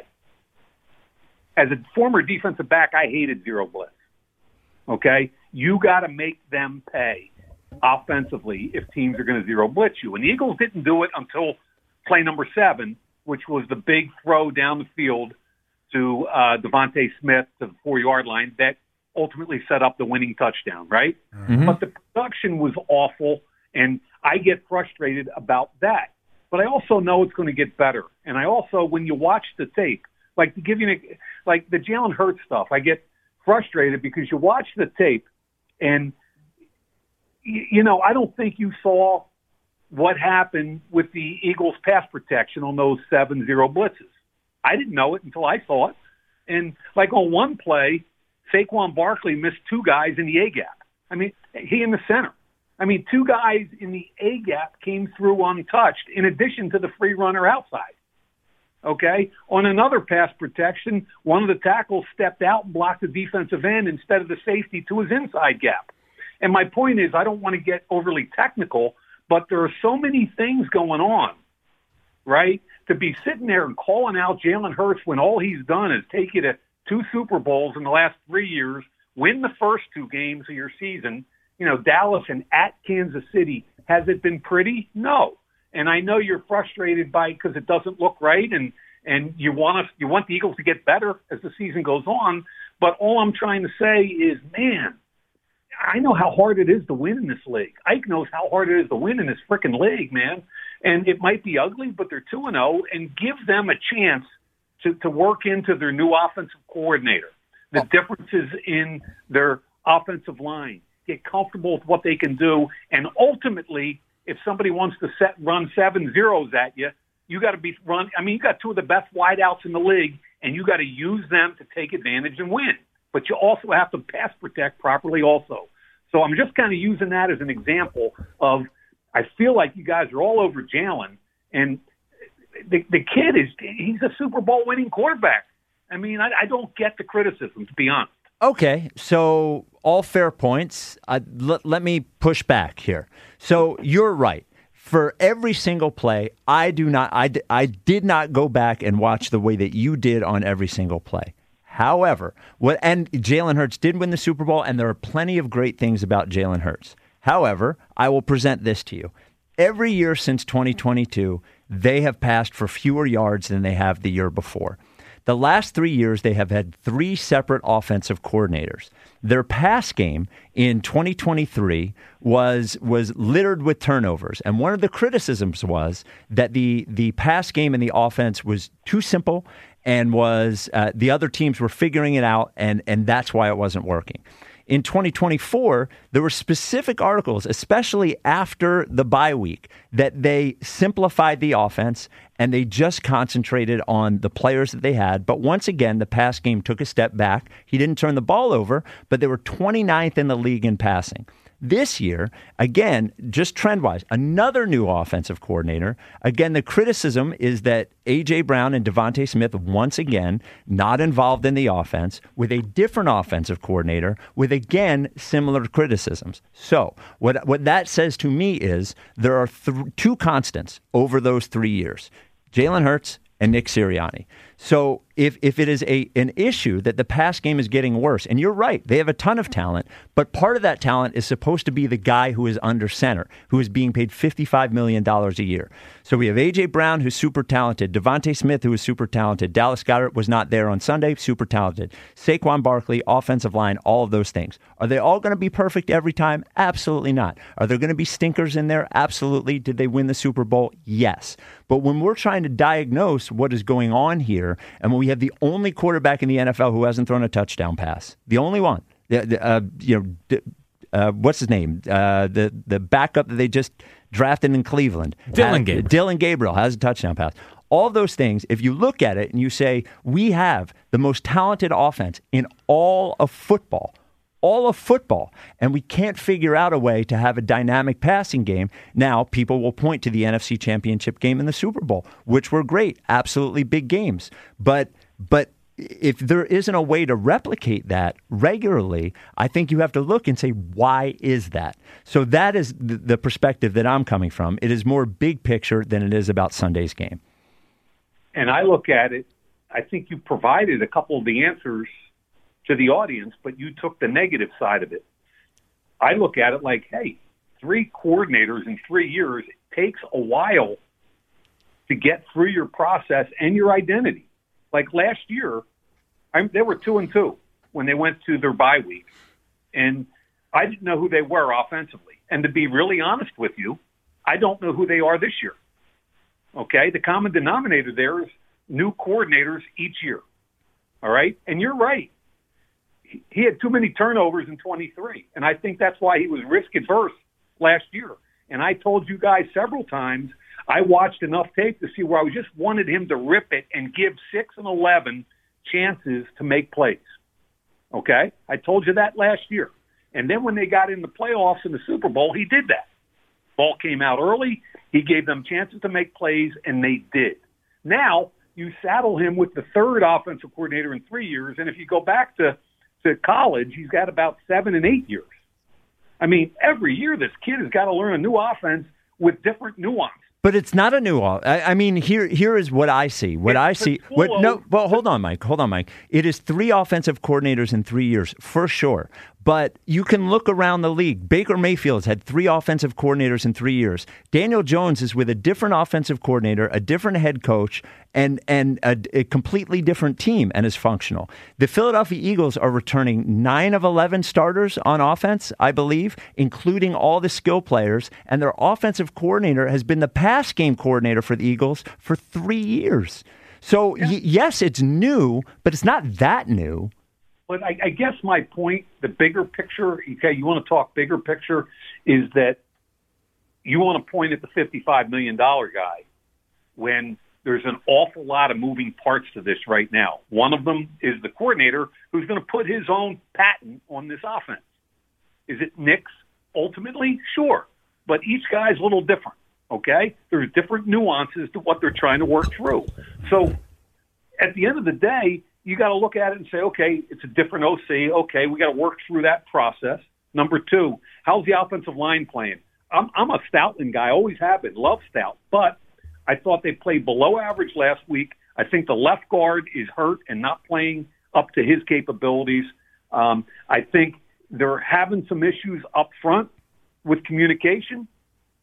As a former defensive back, I hated zero blitz, okay? You got to make them pay offensively if teams are going to zero blitz you. And the Eagles didn't do it until play number seven, which was the big throw down the field to uh, Devontae Smith to the four-yard line that ultimately set up the winning touchdown, right? Mm-hmm. But the production was awful, and I get frustrated about that. But I also know it's going to get better. And I also, when you watch the tape, like to give you an, like the Jalen Hurts stuff, I get frustrated because you watch the tape and, you know, I don't think you saw what happened with the Eagles pass protection on those seven zero blitzes. I didn't know it until I saw it. And like on one play, Saquon Barkley missed two guys in the A-gap. I mean, he in the center. I mean, two guys in the A-gap came through untouched, in addition to the free runner outside. Okay? On another pass protection, one of the tackles stepped out and blocked the defensive end instead of the safety to his inside gap. And my point is, I don't want to get overly technical, but there are so many things going on, right? To be sitting there and calling out Jalen Hurts when all he's done is take you to two Super Bowls in the last three years, win the first two games of your season, you know, Dallas and at Kansas City, has it been pretty? No. And I know you're frustrated by it because it doesn't look right, and, and you want us, you want the Eagles to get better as the season goes on. But all I'm trying to say is, man, I know how hard it is to win in this league. Ike knows how hard it is to win in this freaking league, man. And it might be ugly, but they're two and oh, and give them a chance to, to work into their new offensive coordinator, the differences in their offensive line, get comfortable with what they can do, and ultimately, if somebody wants to set run seven zeros at you, you got to be run. I mean, you got two of the best wideouts in the league, and you got to use them to take advantage and win. But you also have to pass protect properly also. So I'm just kind of using that as an example of, I feel like you guys are all over Jalen, and the, the kid is, he's a Super Bowl winning quarterback. I mean, I, I don't get the criticism, to be honest. Okay, so all fair points. Uh, let, let me push back here. So you're right. For every single play, I do not. I, I did not go back and watch the way that you did on every single play. However, what and Jalen Hurts did win the Super Bowl, and there are plenty of great things about Jalen Hurts. However, I will present this to you. Every year since twenty twenty-two, they have passed for fewer yards than they have the year before. The last three years, they have had three separate offensive coordinators. Their pass game in twenty twenty-three was was littered with turnovers. And one of the criticisms was that the, the pass game and the offense was too simple and was uh, the other teams were figuring it out, and, and that's why it wasn't working. In twenty twenty-four, there were specific articles, especially after the bye week, that they simplified the offense and they just concentrated on the players that they had. But once again, the pass game took a step back. He didn't turn the ball over, but they were twenty-ninth in the league in passing. This year, again, just trend-wise, another new offensive coordinator. Again, the criticism is that A J. Brown and Devontae Smith, once again, not involved in the offense, with a different offensive coordinator, with, again, similar criticisms. So what, what that says to me is there are th- two constants over those three years, Jalen Hurts and Nick Sirianni. So if if it is a an issue that the pass game is getting worse, and you're right, they have a ton of talent, but part of that talent is supposed to be the guy who is under center, who is being paid fifty-five million dollars a year. So we have A J. Brown, who's super talented, Devontae Smith, who is super talented, Dallas Goedert was not there on Sunday, super talented, Saquon Barkley, offensive line, all of those things. Are they all going to be perfect every time? Absolutely not. Are there going to be stinkers in there? Absolutely. Did they win the Super Bowl? Yes. But when we're trying to diagnose what is going on here, and when we have the only quarterback in the N F L who hasn't thrown a touchdown pass, the only one, the, the, uh, you know, uh, what's his name? Uh, the the backup that they just drafted in Cleveland, Dylan uh, Gabriel. Dylan Gabriel has a touchdown pass. All those things, if you look at it and you say, we have the most talented offense in all of football, all of football, and we can't figure out a way to have a dynamic passing game. Now, people will point to the N F C Championship game and the Super Bowl, which were great, absolutely big games. But but if there isn't a way to replicate that regularly, I think you have to look and say, why is that? So that is the, the perspective that I'm coming from. It is more big picture than it is about Sunday's game. And I look at it, I think you provided a couple of the answers to the audience, but you took the negative side of it. I look at it like, hey, three coordinators in three years, it takes a while to get through your process and your identity. Like last year, I, they were two and two when they went to their bye week, and I didn't know who they were offensively. And to be really honest with you, I don't know who they are this year. Okay, the common denominator there is new coordinators each year. All right, and you're right. He had too many turnovers in twenty-three, and I think that's why he was risk-adverse last year. And I told you guys several times, I watched enough tape to see where I just wanted him to rip it and give six and eleven chances to make plays. Okay? I told you that last year. And then when they got in the playoffs in the Super Bowl, he did that. Ball came out early. He gave them chances to make plays, and they did. Now, you saddle him with the third offensive coordinator in three years, and if you go back to to college, he's got about seven and eight years. I mean, every year this kid has got to learn a new offense with different nuance. But it's not a new. I, I mean, here here is what I see. What It's I see. What, no, well, hold on, Mike. Hold on, Mike. It is three offensive coordinators in three years for sure. But you can look around the league. Baker Mayfield's had three offensive coordinators in three years. Daniel Jones is with a different offensive coordinator, a different head coach, and and a, a completely different team, and is functional. The Philadelphia Eagles are returning nine of eleven starters on offense, I believe, including all the skill players. And their offensive coordinator has been the pass game coordinator for the Eagles for three years. So y- yes, it's new, but it's not that new. But I, I guess my point, the bigger picture, okay, you want to talk bigger picture, is that you want to point at the fifty-five million dollars guy when there's an awful lot of moving parts to this right now. One of them is the coordinator who's going to put his own patent on this offense. Is it Nick's ultimately? Sure. But each guy's a little different, okay? There's different nuances to what they're trying to work through. So at the end of the day, you got to look at it and say, okay, it's a different O C. Okay, we got to work through that process. Number two, how's the offensive line playing? I'm, I'm a Stoutland guy, always have been, love Stout, but I thought they played below average last week. I think the left guard is hurt and not playing up to his capabilities. Um, I think they're having some issues up front with communication,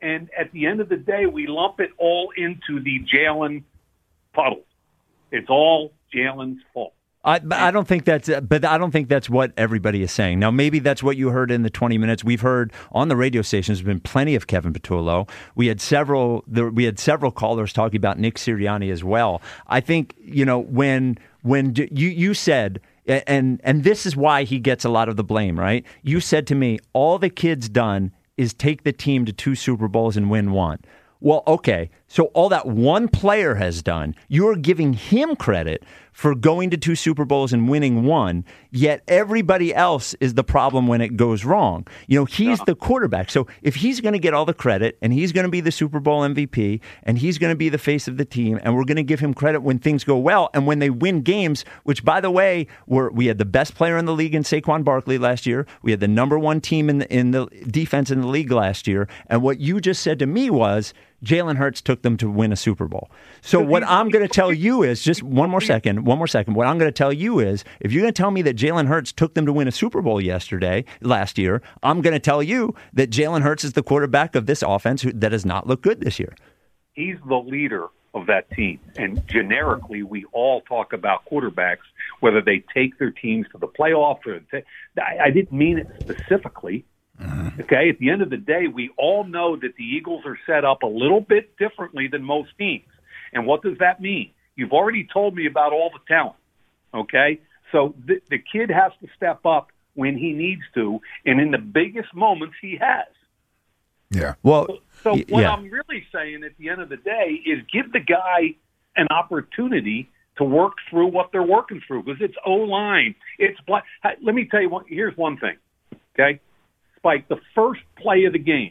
And at the end of the day, we lump it all into the Jalen puddle. It's all Jalen's fault. I, I don't think that's, but I don't think that's what everybody is saying. Now, maybe that's what you heard in the twenty minutes. We've heard on the radio stations. There's been plenty of Kevin Patullo. We had several. There, we had several callers talking about Nick Sirianni as well. I think you know when when you you said, and and this is why he gets a lot of the blame, right? You said to me, all the kid's done is take the team to two Super Bowls and win one. Well, okay, so all that one player has done, you're giving him credit for going to two Super Bowls and winning one, yet everybody else is the problem when it goes wrong. You know, he's the quarterback. So if he's going to get all the credit and he's going to be the Super Bowl M V P and he's going to be the face of the team and we're going to give him credit when things go well and when they win games, which, by the way, we're, we had the best player in the league in Saquon Barkley last year. We had the number one team in the, in the defense in the league last year. And what you just said to me was, Jalen Hurts took them to win a Super Bowl. So what I'm going to tell you is, just one more second, one more second. What I'm going to tell you is, if you're going to tell me that Jalen Hurts took them to win a Super Bowl yesterday, last year, I'm going to tell you that Jalen Hurts is the quarterback of this offense who, that has not looked good this year. He's the leader of that team. And generically, we all talk about quarterbacks, whether they take their teams to the playoffs or t- I, I didn't mean it specifically. Okay, at the end of the day, we all know that the Eagles are set up a little bit differently than most teams. And what does that mean? You've already told me about all the talent. Okay, so the, the kid has to step up when he needs to, and in the biggest moments he has. Yeah. Well, so, so what yeah. I'm really saying at the end of the day is give the guy an opportunity to work through what they're working through, because it's O-line. It's black. Let me tell you one. Here's one thing. Okay. Like the first play of the game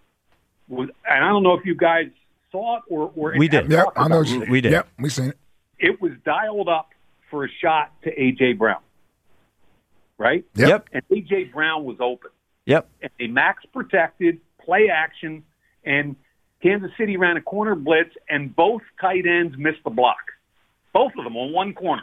was, and I don't know if you guys saw it or, or we did. Yep, I know you, we did. Yep, we seen it. It was dialed up for a shot to A J Brown, right? Yep. yep. And A J Brown was open. Yep. And they max protected, play action, and Kansas City ran a corner blitz, and both tight ends missed the block. Both of them on one corner.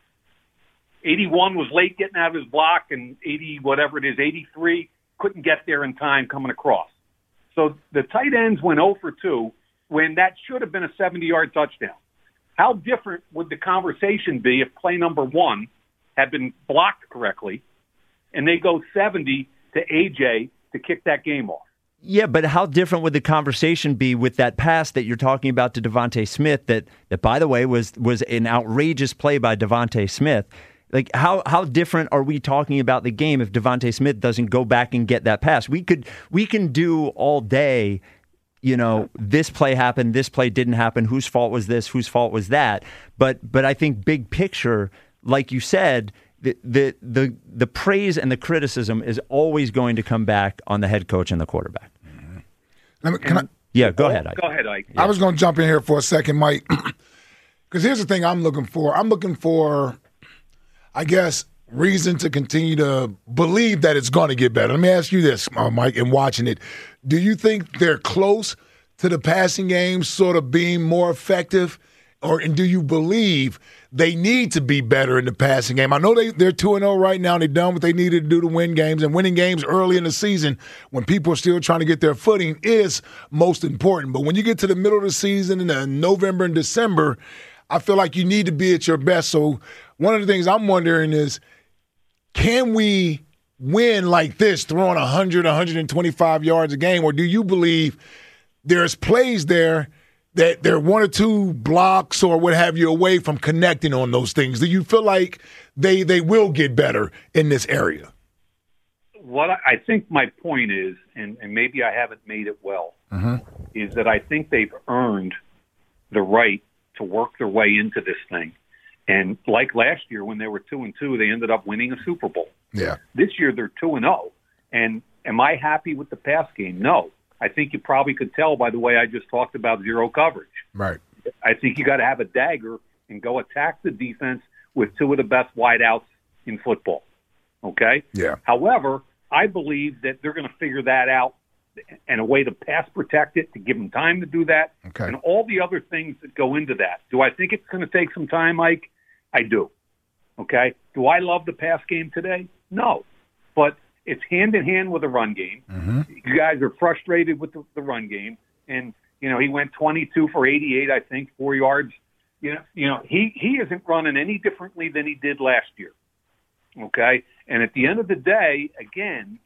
eighty-one was late getting out of his block, and eighty, whatever it is, eighty-three, couldn't get there in time coming across. So the tight ends went oh for two when that should have been a seventy-yard touchdown. How different would the conversation be if play number one had been blocked correctly and they go seventy to A J to kick that game off? Yeah, but how different would the conversation be with that pass that you're talking about to Devontae Smith that, that by the way, was was an outrageous play by Devontae Smith? Like, how how different are we talking about the game if Devontae Smith doesn't go back and get that pass? We could we can do all day, you know, this play happened, this play didn't happen, whose fault was this, whose fault was that. But but I think big picture, like you said, the the the, the praise and the criticism is always going to come back on the head coach and the quarterback. Mm-hmm. Let me, can I, yeah, go ahead, Ike. Go ahead, Ike. I was going to jump in here for a second, Mike, because here's the thing I'm looking for. I'm looking for, I guess, reason to continue to believe that it's going to get better. Let me ask you this, uh, Mike, and watching it. Do you think they're close to the passing game sort of being more effective? Or and do you believe they need to be better in the passing game? I know they, they're two and oh right now, and they've done what they needed to do to win games. And winning games early in the season when people are still trying to get their footing is most important. But when you get to the middle of the season in uh, November and December, I feel like you need to be at your best. So one of the things I'm wondering is, can we win like this, throwing one hundred, one hundred twenty-five yards a game? Or do you believe there's plays there that there are one or two blocks or what have you away from connecting on those things? Do you feel like they they will get better in this area? What I, I think my point is, and, and maybe I haven't made it well, mm-hmm. is that I think they've earned the right to work their way into this thing. And like last year when they were two and two, they ended up winning a Super Bowl. Yeah. This year they're two and oh. And am I happy with the pass game? No. I think you probably could tell by the way I just talked about zero coverage. Right. I think you got to have a dagger and go attack the defense with two of the best wideouts in football. Okay? Yeah. However, I believe that they're going to figure that out and a way to pass protect it, to give them time to do that, okay. and all the other things that go into that. Do I think it's going to take some time, Mike? I do. Okay? Do I love the pass game today? No. But it's hand in hand with the run game. Mm-hmm. You guys are frustrated with the, the run game, and you know he went twenty-two for eighty-eight, I think, four yards. You know, you know he he isn't running any differently than he did last year. Okay, and at the end of the day, again,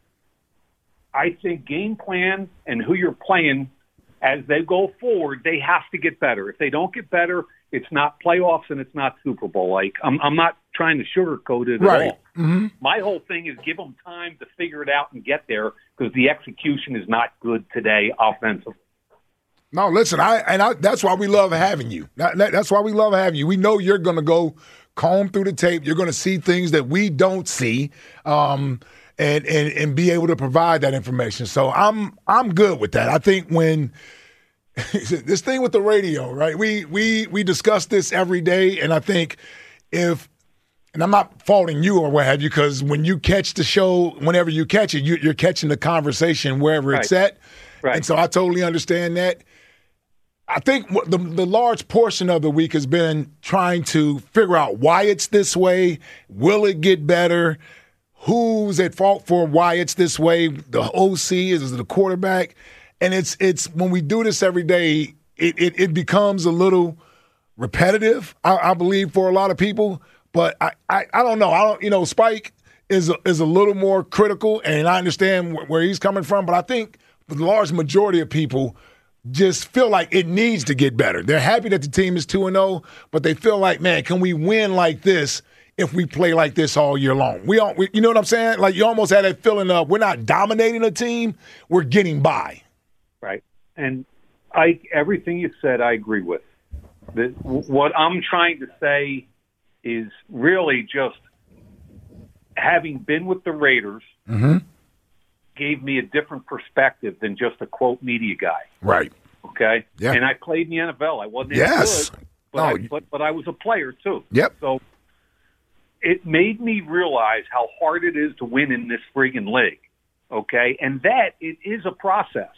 I think game plan and who you're playing as they go forward, they have to get better. If they don't get better, it's not playoffs and it's not Super Bowl. Like I'm, I'm not trying to sugarcoat it Right. at all. Mm-hmm. My whole thing is give them time to figure it out and get there because the execution is not good today offensively. No, listen, I and I, that's why we love having you. That, that, that's why we love having you. We know you're going to go comb through the tape. You're going to see things that we don't see, um, and and and be able to provide that information. So I'm I'm good with that. I think when this thing with the radio, right? We we we discuss this every day, and I think if. And I'm not faulting you or what have you, because when you catch the show, whenever you catch it, you, you're catching the conversation wherever it's Right. at. Right. And so I totally understand that. I think what the, the large portion of the week has been trying to figure out why it's this way. Will it get better? Who's at fault for why it's this way? The O C, is it the quarterback? And it's it's when we do this every day, it, it, it becomes a little repetitive, I, I believe, for a lot of people. But I, I, I don't know. I don't, you know, Spike is a, is a little more critical, and I understand wh- where he's coming from. But I think the large majority of people just feel like it needs to get better. They're happy that the team is two and oh, but they feel like, man, can we win like this if we play like this all year long? We all, we, you know what I'm saying? Like you almost had that feeling of we're not dominating a team, we're getting by. Right. And I everything you said, I agree with. The, what I'm trying to say is really just having been with the Raiders Mm-hmm. gave me a different perspective than just a quote media guy. Right. Okay. Yeah. And I played in the N F L. I wasn't Yes. as good, but, No, I, you- but but I was a player too. Yep. So it made me realize how hard it is to win in this friggin' league. Okay, and that it is a process.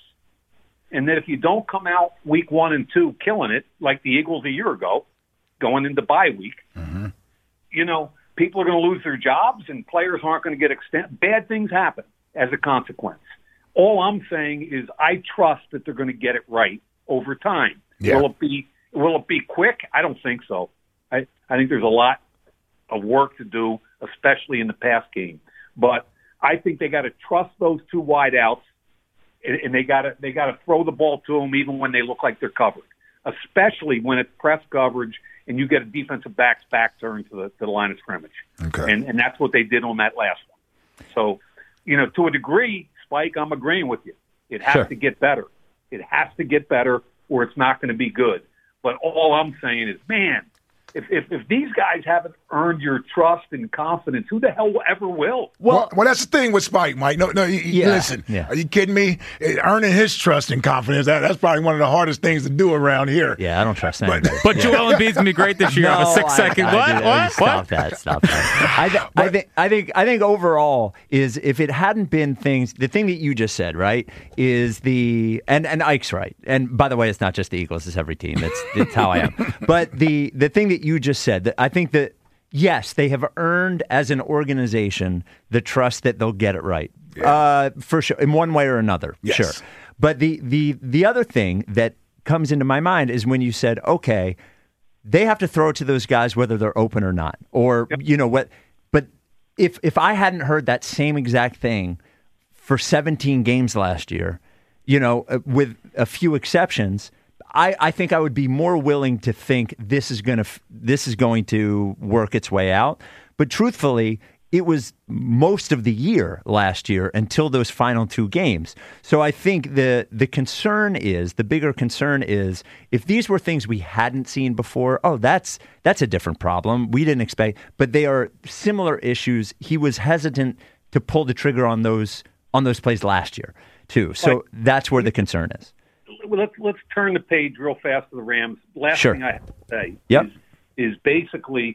And that if you don't come out week one and two killing it like the Eagles a year ago, going into bye week, Mm-hmm. you know, people are going to lose their jobs and players aren't going to get extended. Bad things happen as a consequence. All I'm saying is I trust that they're going to get it right over time. Yeah. Will it be will it be quick? I don't think so. I, I think there's a lot of work to do, especially in the pass game. But I think they got to trust those two wideouts, and, and they got to they got to throw the ball to them even when they look like they're covered, especially when it's press coverage and you get a defensive back's back turn to the to the line of scrimmage. Okay. And and that's what they did on that last one. So, you know, to a degree, Spike, I'm agreeing with you. It has Sure. to get better. It has to get better, or it's not going to be good. But all I'm saying is, man, if, if if these guys haven't earned your trust and confidence, who the hell ever will? Well, well, that's the thing with Spike, Mike. No, no. You, you- Yeah, listen, yeah. are you kidding me? Eh, Earning his trust and confidence, that, that's probably one of the hardest things to do around here. Yeah, I don't trust anybody. But Joel Embiid's gonna be great this year on a No, six I- second. I- What? I- What? Stop What? that! Stop that! I, th- I think I think I think overall is if it hadn't been things, the thing that you just said, right, is the and and Ike's right. And by the way, it's not just the Eagles; it's every team. That's it's how I am. But the the thing that you just said, that I think that yes, they have earned as an organization the trust that they'll get it right, uh, for sure, in one way or another. Yes. Sure. But the the the other thing that comes into my mind is when you said, okay, they have to throw it to those guys whether they're open or not, or you know what. But if if I hadn't heard that same exact thing for seventeen games last year, you know, uh, with a few exceptions, I, I think I would be more willing to think this is gonna f- this is going to work its way out. But truthfully, it was most of the year last year until those final two games. So I think the the concern is, the bigger concern is, if these were things we hadn't seen before, oh, that's that's a different problem. We didn't expect, but they are similar issues. He was hesitant to pull the trigger on those on those plays last year too. So Right. that's where the concern is. Well, let's let's turn the page real fast to the Rams. Last Sure. thing I have to say Yep. is, is basically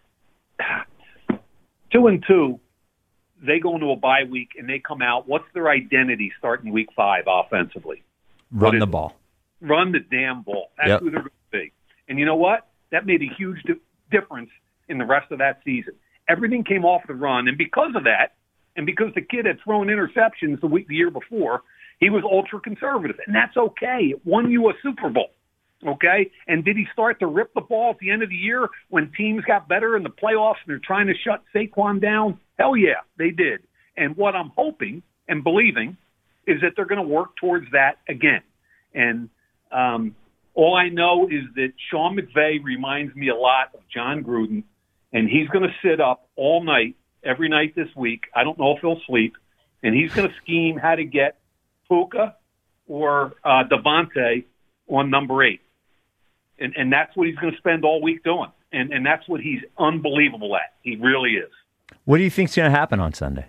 two and two. They go into a bye week and they come out. What's their identity starting week five offensively? What Run is the it? ball. Run the damn ball. That's Yep. who they're going to be. And you know what? That made a huge di- difference in the rest of that season. Everything came off the run, and because of that, And because the kid had thrown interceptions the week, the year before, he was ultra conservative, and that's okay. It won you a Super Bowl, okay? And did he start to rip the ball at the end of the year when teams got better in the playoffs and they're trying to shut Saquon down? Hell yeah, they did. And what I'm hoping and believing is that they're going to work towards that again. And um, all I know is that Sean McVay reminds me a lot of John Gruden, and he's going to sit up all night, every night this week. I don't know if he'll sleep, and he's going to scheme how to get Puka or uh, Devontae on number eight. And, and that's what he's going to spend all week doing. And, and that's what he's unbelievable at. He really is. What do you think's going to happen on Sunday?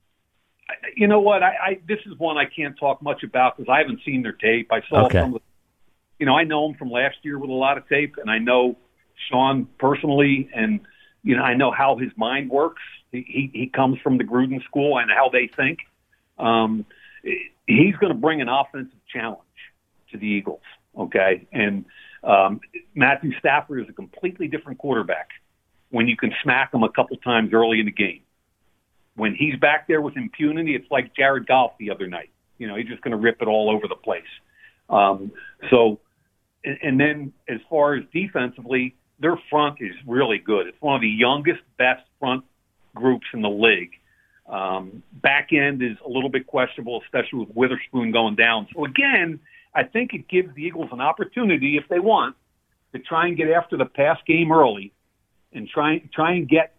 I, you know what? I, I this is one I can't talk much about because I haven't seen their tape. I saw Okay. some of the, you know, I know him from last year with a lot of tape, and I know Sean personally, and, you know, I know how his mind works. He, he, he comes from the Gruden school and how they think. Um, he's going to bring an offensive challenge to the Eagles, okay? And um, Matthew Stafford is a completely different quarterback when you can smack him a couple times early in the game. When he's back there with impunity, it's like Jared Goff the other night. You know, he's just going to rip it all over the place. Um, so, and, and then as far as defensively, their front is really good. It's one of the youngest, best front groups in the league. Um, back end is a little bit questionable, especially with Witherspoon going down. So again, I think it gives the Eagles an opportunity, if they want, to try and get after the pass game early and try, try and get,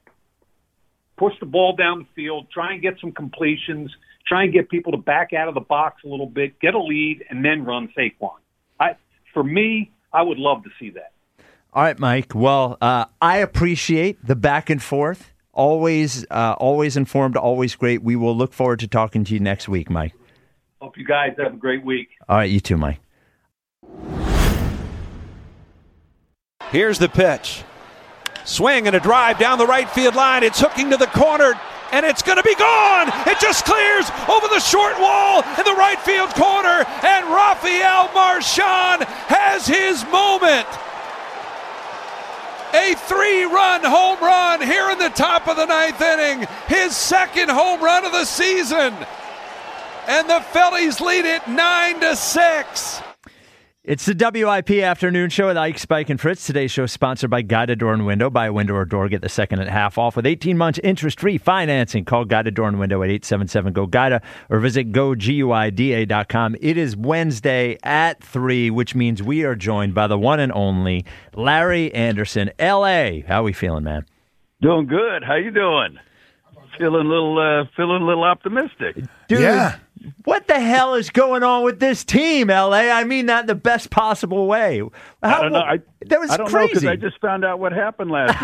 push the ball down the field, try and get some completions, try and get people to back out of the box a little bit, get a lead, and then run Saquon. I, for me, I would love to see that. All right, Mike. Well, uh, I appreciate the back and forth. Always, uh, always informed, always great. We will look forward to talking to you next week, Mike. Hope you guys have a great week. All right, you too, Mike. Here's the pitch. Swing and a drive down the right field line. It's hooking to the corner, and it's going to be gone. It just clears over the short wall in the right field corner, and Rafael Marchand has his moment. A three-run home run here in the top of the ninth inning. His second home run of the season. And the Phillies lead it nine to six. It's the W I P Afternoon Show with Ike, Spike, and Fritz. Today's show is sponsored by Guided Door and Window. Buy a window or door, get the second at half off with eighteen months interest-free financing. Call Guided Door and Window at eight seven seven, G O, G U I D A or visit go guida dot com. It is Wednesday at three, which means we are joined by the one and only Larry Anderson. L A, how are we feeling, man? Doing good. How you doing? Feeling a little, uh, feeling a little optimistic. Dude, yeah. What the hell is going on with this team, L A? I mean that in the best possible way. How, I don't know. I, that was I don't crazy. know because I just found out what happened last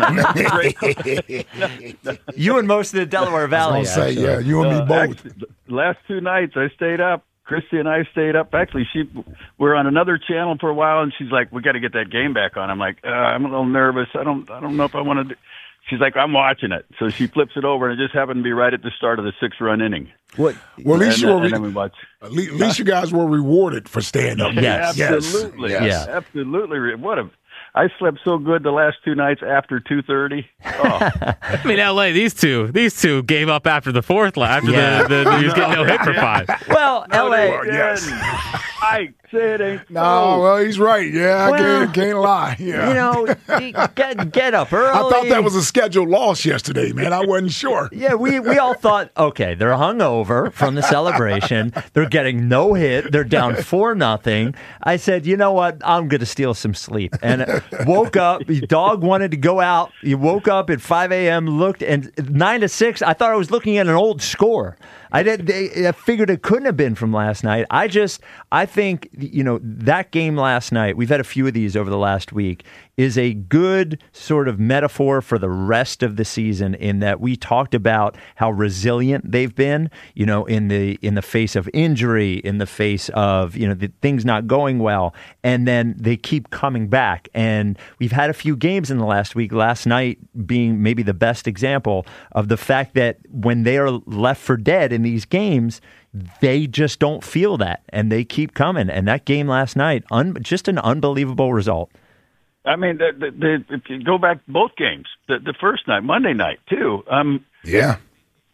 night. You and most of the Delaware Valley. I was gonna say, yeah, you and me uh, both. Actually, the last two nights I stayed up. Christy and I stayed up. Actually, she we're on another channel for a while, and she's like, "We got to get that game back on." I'm like, uh, "I'm a little nervous. I don't, I don't know if I want to." do She's like, I'm watching it. So she flips it over, and it just happened to be right at the start of the six-run inning. What? Well, at least, and, you were and then we watch. At least, at least you guys were rewarded for staying up. Yes. Absolutely. Yes. Yes. Absolutely. What a... I slept so good the last two nights after two thirty. Oh. I mean, L A, these two, these two gave up after the fourth, after Yeah. the, the, he was getting no hit for five. Well, No, L A, they yes. didn't. I said it ain't No, so. well, he's right. Yeah, I Well, can't, can't lie. Yeah. you know, get, get up early. I thought that was a scheduled loss yesterday, man. I wasn't sure. Yeah, we, we all thought, okay, they're hungover from the celebration. They're getting no hit. They're down four nothing. I said, you know what? I'm going to steal some sleep. And woke up. The dog wanted to go out. You woke up at five a.m., looked, and nine to six, I thought I was looking at an old score. I did. I figured it couldn't have been from last night. I just, I think, you know, that game last night, we've had a few of these over the last week, is a good sort of metaphor for the rest of the season in that we talked about how resilient they've been, you know, in the in the face of injury, in the face of, you know, the things not going well, and then they keep coming back. And we've had a few games in the last week, last night being maybe the best example of the fact that when they are left for dead in these games, they just don't feel that, and they keep coming. And that game last night, un- just an unbelievable result. I mean, the, the, the, if you go back both games, the, the first night, Monday night, too. Um, Yeah.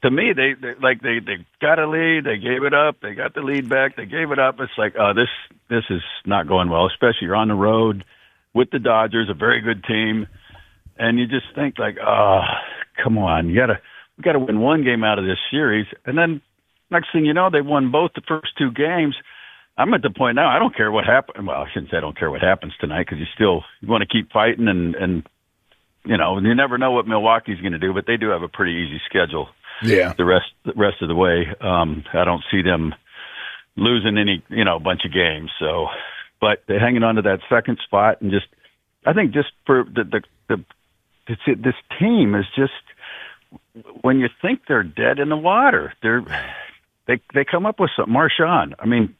to me, they, they like they, they got a lead, they gave it up, they got the lead back, they gave it up. It's like, oh, this this is not going well, especially you're on the road with the Dodgers, a very good team, and you just think like, oh, come on, you gotta we gotta win one game out of this series, and then next thing you know, they won both the first two games. I'm at the point now, I don't care what happens. Well, I shouldn't say I don't care what happens tonight because you still you want to keep fighting, and and you know you never know what Milwaukee's going to do, but they do have a pretty easy schedule. Yeah, the rest the rest of the way, um, I don't see them losing any, you know, bunch of games. So, but they're hanging on to that second spot, and just, I think, just for the the, the it's, it, this team is just, when you think they're dead in the water, they're they they come up with something. Marshawn, I mean,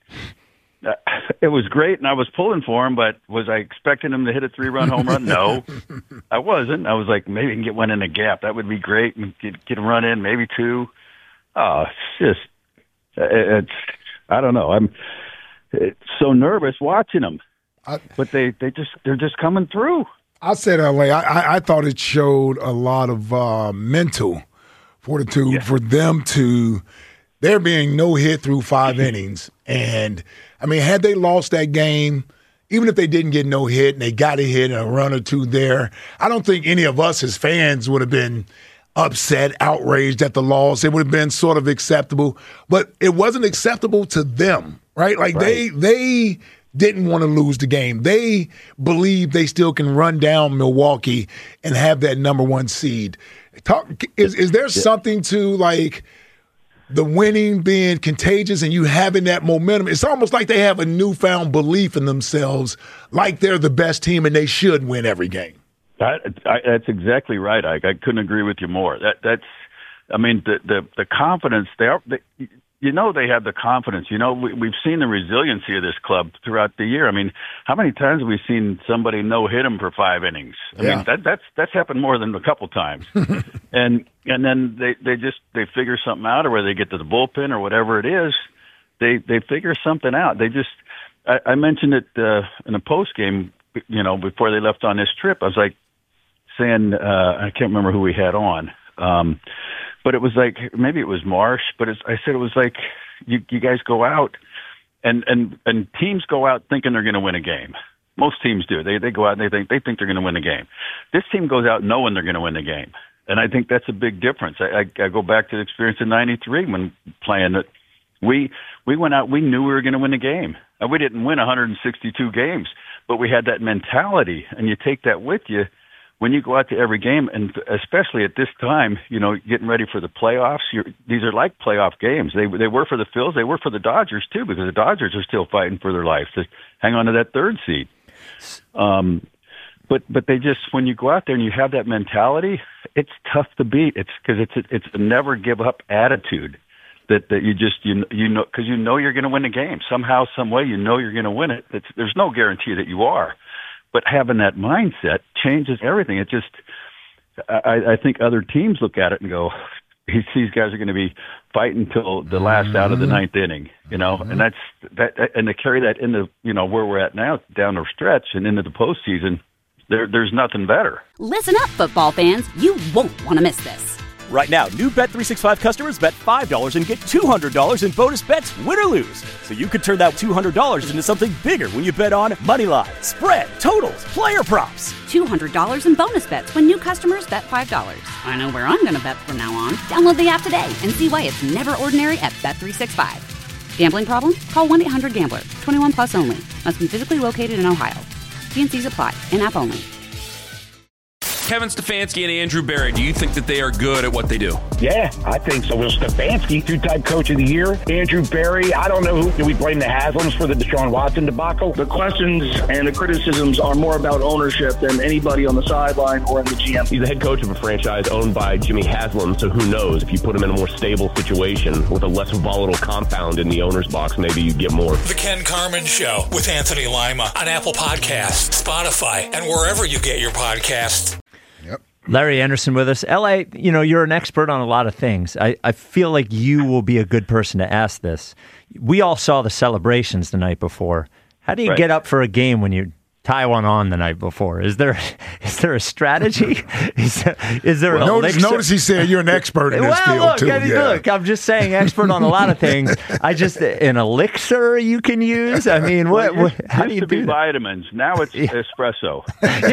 it was great, and I was pulling for him, but was I expecting him to hit a three-run home run? No, I wasn't. I was like, maybe he can get one in the gap. That would be great, and get, get a run in, maybe two. Oh, it's just, it's, I don't know. I'm it's so nervous watching them, I, but they, they just, they're just coming through. I said L A. I, I thought it showed a lot of uh, mental fortitude yeah. for them to, there being no hit through five innings, and I mean, had they lost that game, even if they didn't get no hit and they got a hit and a run or two there, I don't think any of us as fans would have been upset, outraged at the loss. It would have been sort of acceptable, but it wasn't acceptable to them, right? Like right. they they didn't want to lose the game. They believe they still can run down Milwaukee and have that number one seed. Talk, is is there something to like the winning being contagious and you having that momentum? It's almost like they have a newfound belief in themselves, like they're the best team and they should win every game. That, I, that's exactly right, Ike. I couldn't agree with you more. That that's, I mean, the the, the confidence. They are, they, you know, they have the confidence. You know, we, we've seen the resiliency of this club throughout the year. I mean, how many times have we seen somebody no hit them for five innings? I yeah. mean, that that's that's happened more than a couple times. and and then they they just they figure something out, or where they get to the bullpen or whatever it is, they they figure something out. They just, I, I mentioned it uh, in a post game, you know, before they left on this trip. I was like saying, uh, I can't remember who we had on. Um, But it was like, maybe it was Marsh, but it's, I said it was like, you, you guys go out, and, and, and teams go out thinking they're going to win a game. Most teams do. They they go out and they think they think they're going to win the game. This team goes out knowing they're going to win the game, and I think that's a big difference. I, I, I go back to the experience in ninety-three when playing it. We we went out, we knew we were going to win the game. And we didn't win one hundred sixty-two games, but we had that mentality, and you take that with you when you go out to every game, and especially at this time, you know, getting ready for the playoffs. You're, these are like playoff games. They they were for the Phils, they were for the Dodgers too, because the Dodgers are still fighting for their life to hang on to that third seed. Um, but but they just, when you go out there and you have that mentality, it's tough to beat. It's because it's a, it's a never give up attitude that that you just you you know because you know you're going to win the game somehow, some way. You know you're going to win it. It's, there's no guarantee that you are. But having that mindset changes everything. It just, I, I think other teams look at it and go, these guys are going to be fighting till the last mm-hmm. out of the ninth inning, you know, mm-hmm. and that's that, and to carry that into, you know, where we're at now, down the stretch and into the postseason, there, there's nothing better. Listen up, football fans. You won't want to miss this. Right now, new Bet three sixty-five customers bet five dollars and get two hundred dollars in bonus bets, win or lose. So you could turn that two hundred dollars into something bigger when you bet on money line, spread, totals, player props. two hundred dollars in bonus bets when new customers bet five dollars. I know where I'm going to bet from now on. Download the app today and see why it's never ordinary at Bet three sixty-five. Gambling problem? Call one eight hundred gambler. twenty-one plus only. Must be physically located in Ohio. T and C's apply. In-app only. Kevin Stefanski and Andrew Berry, do you think that they are good at what they do? Yeah, I think so. Will Stefanski, two-time coach of the year. Andrew Berry, I don't know who. Do we blame the Haslams for the Deshaun Watson debacle? The questions and the criticisms are more about ownership than anybody on the sideline or in the G M. He's the head coach of a franchise owned by Jimmy Haslam, so who knows? If you put him in a more stable situation with a less volatile compound in the owner's box, maybe you get more. The Ken Carman Show with Anthony Lima on Apple Podcasts, Spotify, and wherever you get your podcasts. Larry Anderson with us. L A, you know, you're an expert on a lot of things. I, I feel like you will be a good person to ask this. We all saw the celebrations the night before. How do you right. get up for a game when you tie one on the night before. Is there is there a strategy? Is there, is there well, an notice, elixir? notice he said you're an expert in this well, field look, too. I mean, yeah. look, I'm just saying expert on a lot of things. I just an elixir you can use. I mean, what? Well, what how do you to do be that? vitamins. Now it's espresso.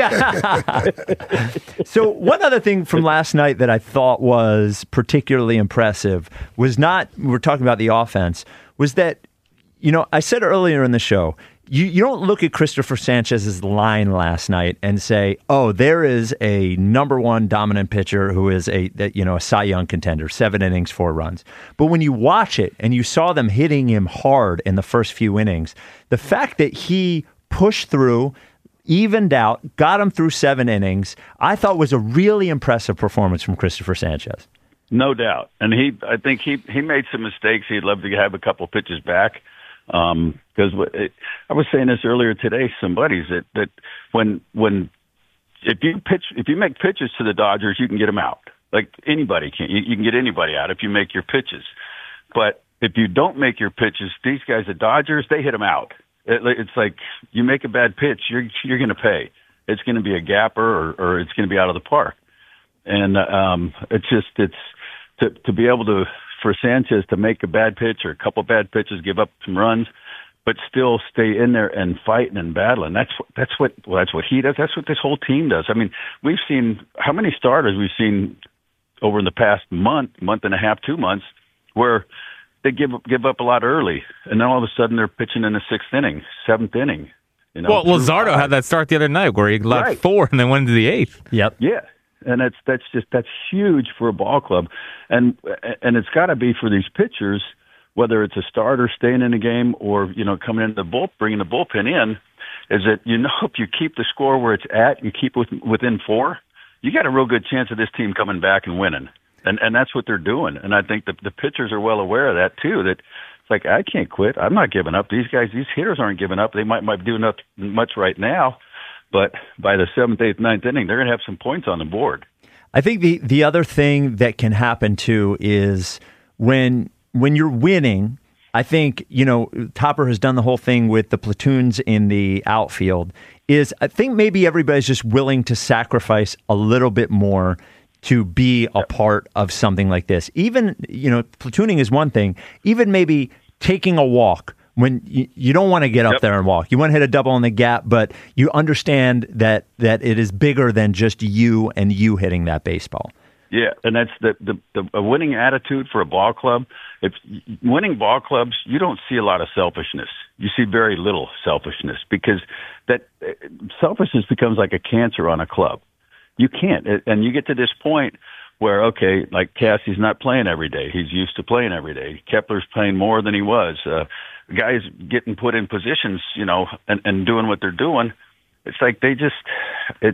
Yeah. So one other thing from last night that I thought was particularly impressive was not, we're talking about the offense, was that, you know, I said earlier in the show, you, you don't look at Christopher Sanchez's line last night and say, oh, there is a number one dominant pitcher who is a, you know, a Cy Young contender, seven innings, four runs. But when you watch it and you saw them hitting him hard in the first few innings, the fact that he pushed through, evened out, got him through seven innings, I thought was a really impressive performance from Christopher Sanchez. No doubt. And he, I think he, he made some mistakes. He'd love to have a couple pitches back. Um, because I was saying this earlier today, to some buddies, that, that when, when, if you pitch, if you make pitches to the Dodgers, you can get them out. Like anybody can, you, you can get anybody out if you make your pitches. But if you don't make your pitches, these guys, the Dodgers, they hit them out. It, it's like you make a bad pitch, you're, you're going to pay. It's going to be a gapper or, or it's going to be out of the park. And, um, it's just, it's to, to be able to, for Sanchez to make a bad pitch or a couple bad pitches, give up some runs, but still stay in there and fighting and battling. That's what, that's what, well, that's what he does. That's what this whole team does. I mean, we've seen how many starters we've seen over in the past month, month and a half, two months, where they give give up a lot early, and then all of a sudden they're pitching in the sixth inning, seventh inning. You know, well, Luzardo had that start the other night where he left right. four and then went into the eighth. Yep. Yeah. And that's that's just that's huge for a ball club, and and it's got to be for these pitchers, whether it's a starter staying in the game or you know coming into the bull, bringing the bullpen in, is that you know if you keep the score where it's at, you keep with, within four, you got a real good chance of this team coming back and winning, and and that's what they're doing, and I think the the pitchers are well aware of that too. That it's like I can't quit, I'm not giving up. These guys, these hitters aren't giving up. They might might do enough much right now. But by the seventh, eighth, ninth inning, they're going to have some points on the board. I think the, the other thing that can happen, too, is when when you're winning, I think, you know, Topper has done the whole thing with the platoons in the outfield, is I think maybe everybody's just willing to sacrifice a little bit more to be a part of something like this. Even, you know, platooning is one thing. Even maybe taking a walk. When you, you don't want to get up yep. there and walk. You want to hit a double in the gap, but you understand that that it is bigger than just you and you hitting that baseball. Yeah, and that's the, the, the a winning attitude for a ball club. If winning ball clubs, you don't see a lot of selfishness. You see very little selfishness because that selfishness becomes like a cancer on a club. You can't, and you get to this point where, okay, like Cassie's not playing every day. He's used to playing every day. Kepler's playing more than he was. Uh, guys getting put in positions, you know, and, and doing what they're doing. It's like they just, it's,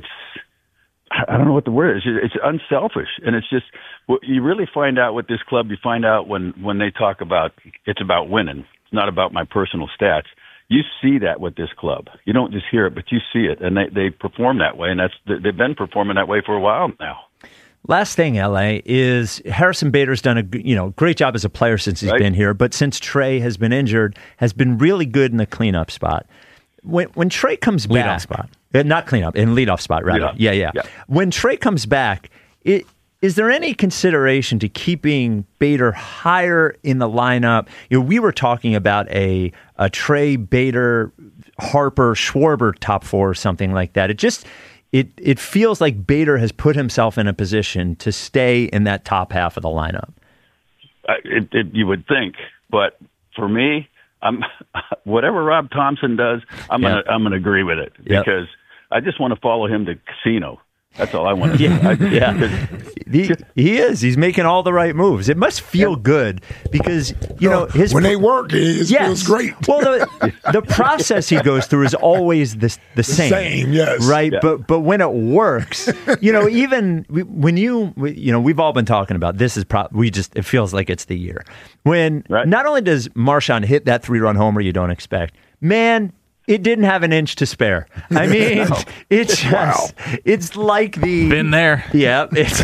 I don't know what the word is. It's unselfish. And it's just, you really find out with this club, you find out when, when they talk about, it's about winning. It's not about my personal stats. You see that with this club. You don't just hear it, but you see it. And they, they perform that way. And that's, they've been performing that way for a while now. Last thing, L A, is Harrison Bader's done a you know great job as a player since he's right. been here, but since Trey has been injured, has been really good in the cleanup spot. When when Trey comes lead back, off spot. Uh, not cleanup, in leadoff spot, rather. Yeah, yeah, yeah. When Trey comes back, it, is there any consideration to keeping Bader higher in the lineup? You know, we were talking about a a Trey, Bader, Harper, Schwarber top four or something like that. It just It it feels like Bader has put himself in a position to stay in that top half of the lineup. Uh, it, it, you would think, but for me, I'm whatever Rob Thompson does, I'm yeah. gonna I'm gonna agree with it yep. because I just want to follow him to casino. That's all I want to yeah. do. I, yeah. he, he is. He's making all the right moves. It must feel yeah. good because, you know, his when they work, it yes. feels great. Well, the, the process he goes through is always the, the, the same. Same, yes. Right? Yeah. But but when it works, you know, even when you, you know, we've all been talking about this is pro- we just, it feels like it's the year. When right. not only does Marshawn hit that three-run homer you don't expect, man, it didn't have an inch to spare. I mean, no. it's just, wow. it's like the... Been there. Yeah. It's,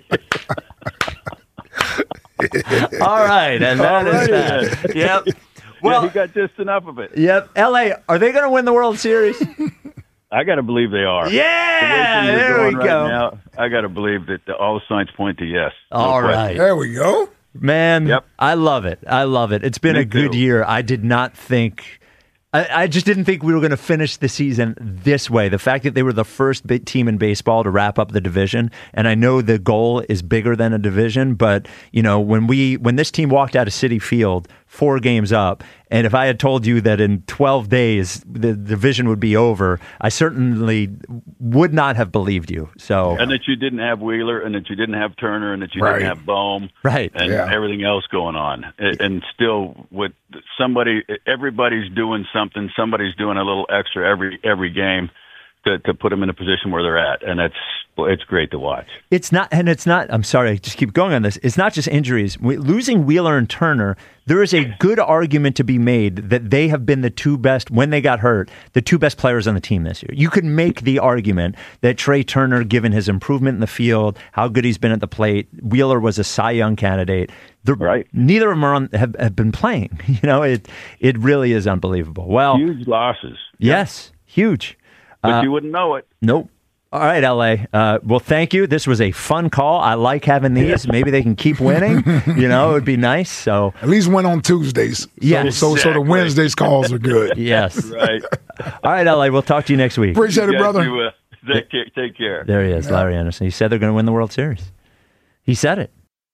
all right, and that is that. Yep. Well, yeah, he got just enough of it. Yep. L A, are they going to win the World Series? I got to believe they are. Yeah, the way things are there going we right go. Now, I got to believe that the, all signs point to yes. All No right. question. There we go. Man, Yep. I love it. I love it. It's been Me a good too. year. I did not think, I, I just didn't think we were going to finish the season this way. The fact that they were the first big team in baseball to wrap up the division, and I know the goal is bigger than a division, but you know when we when this team walked out of Citi Field four games up, and if I had told you that in twelve days the division would be over, I certainly would not have believed you. So And that you didn't have Wheeler, and that you didn't have Turner, and that you Right. didn't have Bohm, right, and Yeah. everything else going on. And and still, with somebody, everybody's doing something. Somebody's doing a little extra every every game to to put them in a position where they're at, and that's it's great to watch. It's not, and it's not, I'm sorry, I just keep going on this. It's not just injuries. We, losing Wheeler and Turner, there is a good argument to be made that they have been the two best, when they got hurt, the two best players on the team this year. You could make the argument that Trey Turner, given his improvement in the field, how good he's been at the plate, Wheeler was a Cy Young candidate. The, Right. Neither of them are on, have, have been playing. You know, it it really is unbelievable. Well, Huge losses. yes, huge. But Uh, you wouldn't know it. Nope. All right, L A. Uh, well, thank you. This was a fun call. I like having these. Maybe they can keep winning. You know, it would be nice. So At least win on Tuesdays. So, Yes. so, so the Exactly. Wednesdays calls are good. yes. Right. All right, L A. We'll talk to you next week. Appreciate it, You guys brother. do, uh, take, care, take care. There he is, Larry Anderson. He said they're going to win the World Series. He said it.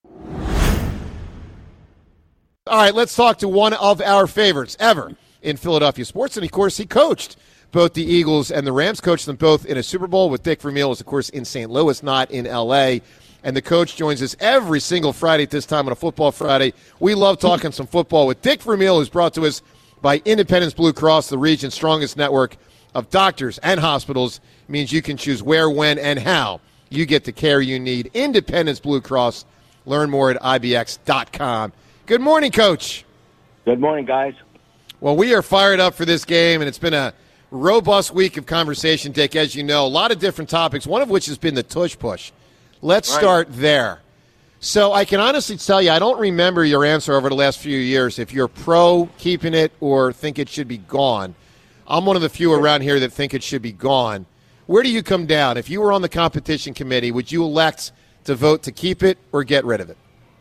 All right, let's talk to one of our favorites ever in Philadelphia sports. And, of course, he coached both the Eagles and the Rams, coached them both in a Super Bowl with Dick Vermeil, is, of course, in Saint Louis, not in L A. And the coach joins us every single Friday at this time on a Football Friday. We love talking some football with Dick Vermeil, who's brought to us by Independence Blue Cross, the region's strongest network of doctors and hospitals. It means you can choose where, when, and how you get the care you need. Independence Blue Cross. Learn more at I B X dot com. Good morning, Coach. Good morning, guys. Well, we are fired up for this game, and it's been a robust week of conversation, Dick, as you know. A lot of different topics, one of which has been the tush push. Let's Right. start there. So I can honestly tell you, I don't remember your answer over the last few years, if you're pro keeping it or think it should be gone. I'm one of the few around here that think it should be gone. Where do you come down? If you were on the competition committee, would you elect to vote to keep it or get rid of it?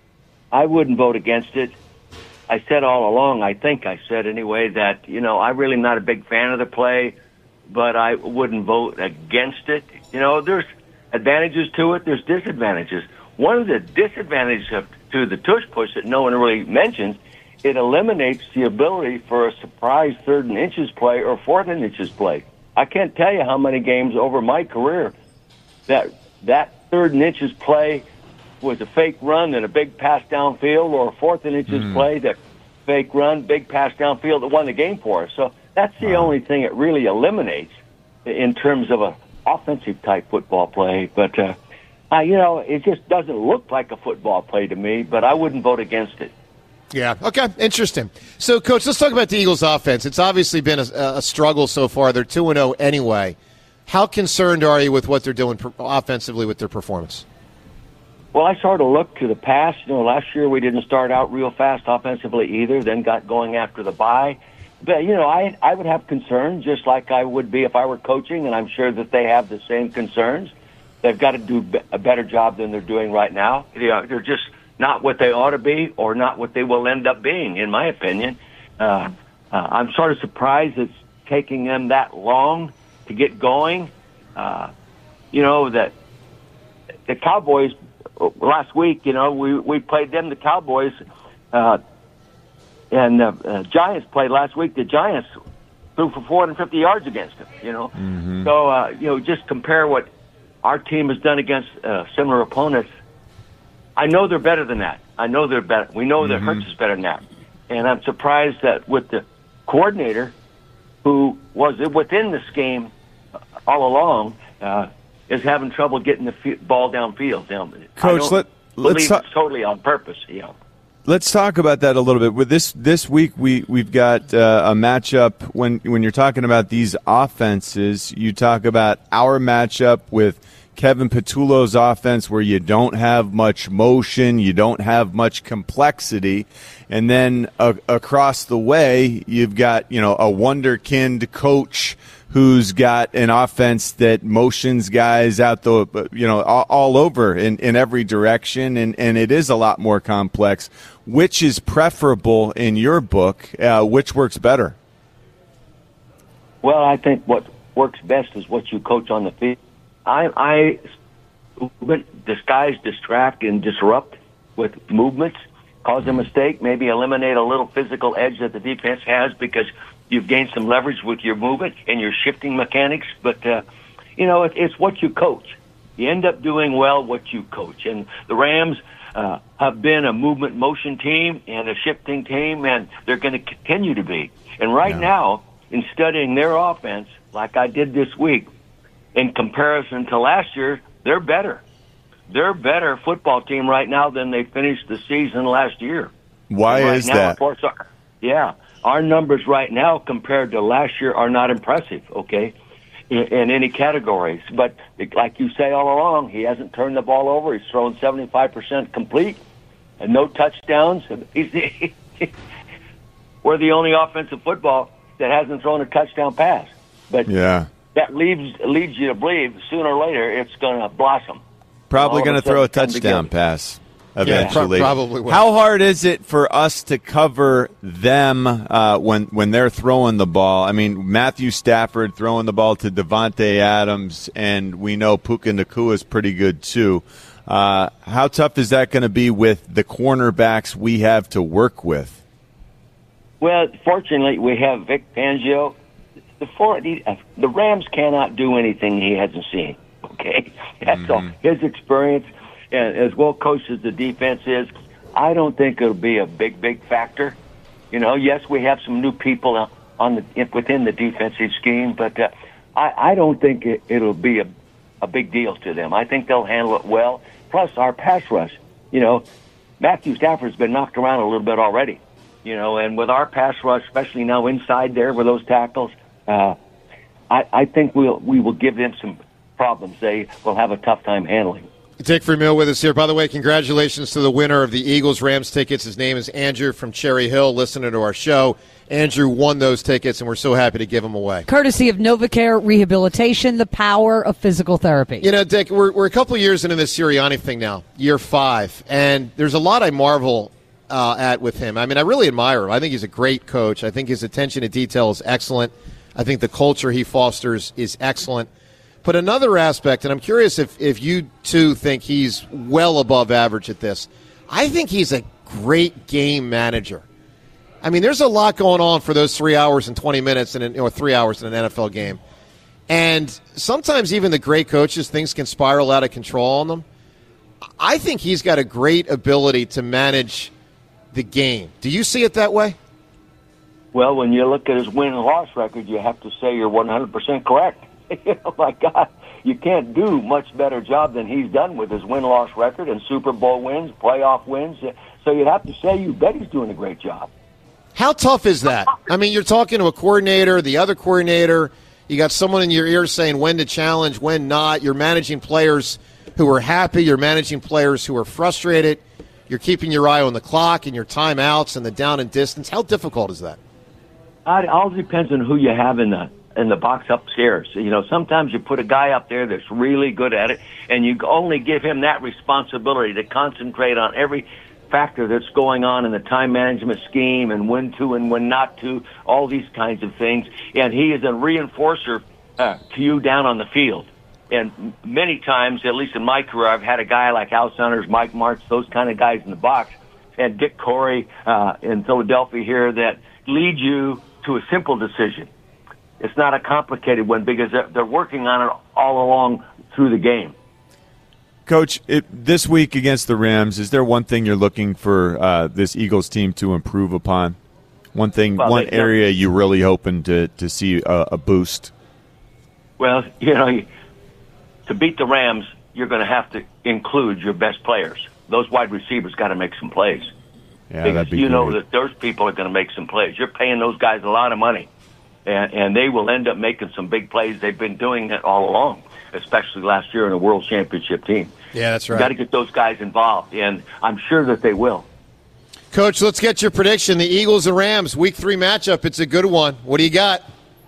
I wouldn't vote against it. I said all along, I think I said anyway, that, you know, I'm really not a big fan of the play, but I wouldn't vote against it. You know, there's advantages to it, there's disadvantages. One of the disadvantages of, to the tush push that no one really mentions, it eliminates the ability for a surprise third and inches play or fourth and inches play. I can't tell you how many games over my career that that third and inches play was a fake run and a big pass downfield, or a fourth and inches Mm. play that fake run, big pass downfield that won the game for us. So that's the Wow. only thing it really eliminates in terms of a offensive type football play. But uh, uh, you know, it just doesn't look like a football play to me. But I wouldn't vote against it. Yeah. Okay. Interesting. So, Coach, let's talk about the Eagles' offense. It's obviously been a, a struggle so far. They're two and zero anyway. How concerned are you with what they're doing per- offensively with their performance? Well, I sort of look to the past. You know, last year we didn't start out real fast offensively either, then got going after the bye. But, you know, I I would have concerns just like I would be if I were coaching, and I'm sure that they have the same concerns. They've got to do be- a better job than they're doing right now. You know, they're just not what they ought to be or not what they will end up being, in my opinion. Uh, uh, I'm sort of surprised it's taking them that long to get going. Uh, you know, that the Cowboys last week, you know, we, we played them, the Cowboys, uh, and uh, uh, Giants played last week. The Giants threw for four hundred fifty yards against them, you know. Mm-hmm. So, uh, you know, just compare what our team has done against uh, similar opponents. I know they're better than that. I know they're better. We know that Mhm. Hurts is better than that. And I'm surprised that with the coordinator who was within the scheme all along, uh, is having trouble getting the f- ball downfield. You know, I Coach, don't let- let's believe talk- it's totally on purpose. You know. Let's talk about that a little bit. With this this week, we we've got uh, a matchup. When when you're talking about these offenses, you talk about our matchup with Kevin Patullo's offense, where you don't have much motion, you don't have much complexity, and then uh, across the way, you've got you know a wonderkind coach who's got an offense that motions guys out the, you know, all, all over in, in every direction, and, and it is a lot more complex. Which is preferable in your book? Uh, which works better? Well, I think what works best is what you coach on the field. I, I disguise, distract, and disrupt with movements, cause a mistake, maybe eliminate a little physical edge that the defense has because you've gained some leverage with your movement and your shifting mechanics. But, uh, you know, it, it's what you coach. You end up doing well what you coach. And the Rams uh, have been a movement motion team and a shifting team, and they're going to continue to be. And right yeah. now, in studying their offense, like I did this week, in comparison to last year, they're better. They're a better football team right now than they finished the season last year. Why right is now, that? Of course, our, yeah, our numbers right now compared to last year are not impressive, okay, in, in any categories. But like you say all along, he hasn't turned the ball over. He's thrown seventy-five percent complete and no touchdowns. He's, we're the only offensive football that hasn't thrown a touchdown pass. But yeah. that leads, leads you to believe sooner or later it's going to blossom. Probably going to throw a touchdown pass eventually. Yeah, probably will. How hard is it for us to cover them uh, when when they're throwing the ball? I mean, Matthew Stafford throwing the ball to Devontae Adams, and we know Puka Nacua is pretty good too. Uh, how tough is that going to be with the cornerbacks we have to work with? Well, fortunately, we have Vic Fangio. The, four, the, the Rams cannot do anything he hasn't seen. Okay, that's mm-hmm. all. His experience, and as well coached as the defense is, I don't think it'll be a big, big factor. You know, yes, we have some new people on the within the defensive scheme, but uh, I, I don't think it, it'll be a, a big deal to them. I think they'll handle it well. Plus, our pass rush. You know, Matthew Stafford's been knocked around a little bit already. You know, and with our pass rush, especially now inside there with those tackles, uh, I, I think we'll we will give them some problems they will have a tough time handling. Dick Vermeil with us here. By the way, congratulations to the winner of the Eagles-Rams tickets. His name is Andrew from Cherry Hill, listening to our show. Andrew won those tickets, and we're so happy to give them away. Courtesy of NovaCare Rehabilitation, the power of physical therapy. You know, Dick, we're, we're a couple of years into this Sirianni thing now, year five, and there's a lot I marvel uh, at with him. I mean, I really admire him. I think he's a great coach. I think his attention to detail is excellent. I think the culture he fosters is excellent. But another aspect, and I'm curious if, if you two think he's well above average at this, I think he's a great game manager. I mean, there's a lot going on for those three hours and twenty minutes in an, or three hours in an N F L game. And sometimes even the great coaches, things can spiral out of control on them. I think he's got a great ability to manage the game. Do you see it that way? Well, when you look at his win and loss record, you have to say you're one hundred percent correct. Oh, my God, you can't do much better job than he's done with his win-loss record and Super Bowl wins, playoff wins. So you'd have to say you bet he's doing a great job. How tough is that? I mean, you're talking to a coordinator, the other coordinator. You got someone in your ear saying when to challenge, when not. You're managing players who are happy. You're managing players who are frustrated. You're keeping your eye on the clock and your timeouts and the down and distance. How difficult is that? It all depends on who you have in the in the box upstairs. You know, sometimes you put a guy up there that's really good at it, and you only give him that responsibility to concentrate on every factor that's going on in the time management scheme and when to and when not to, all these kinds of things. And he is a reinforcer uh, to you down on the field. And many times, at least in my career, I've had a guy like Al Saunders, Mike Martz, those kind of guys in the box, and Dick Corey uh, in Philadelphia here that lead you to a simple decision. It's not a complicated one because they're, they're working on it all along through the game. Coach, it, this week against the Rams, is there one thing you're looking for uh, this Eagles team to improve upon? One thing, well, one they, area you're really hoping to, to see a, a boost? Well, you know, to beat the Rams, you're going to have to include your best players. Those wide receivers got to make some plays. Yeah, because that'd be you great. know that those people are going to make some plays. You're paying those guys a lot of money. And, and they will end up making some big plays. They've been doing it all along, especially last year in a world championship team. Yeah, that's right. You've got to get those guys involved, and I'm sure that they will. Coach, let's get your prediction. The Eagles and Rams, week three matchup. It's a good one. What do you got?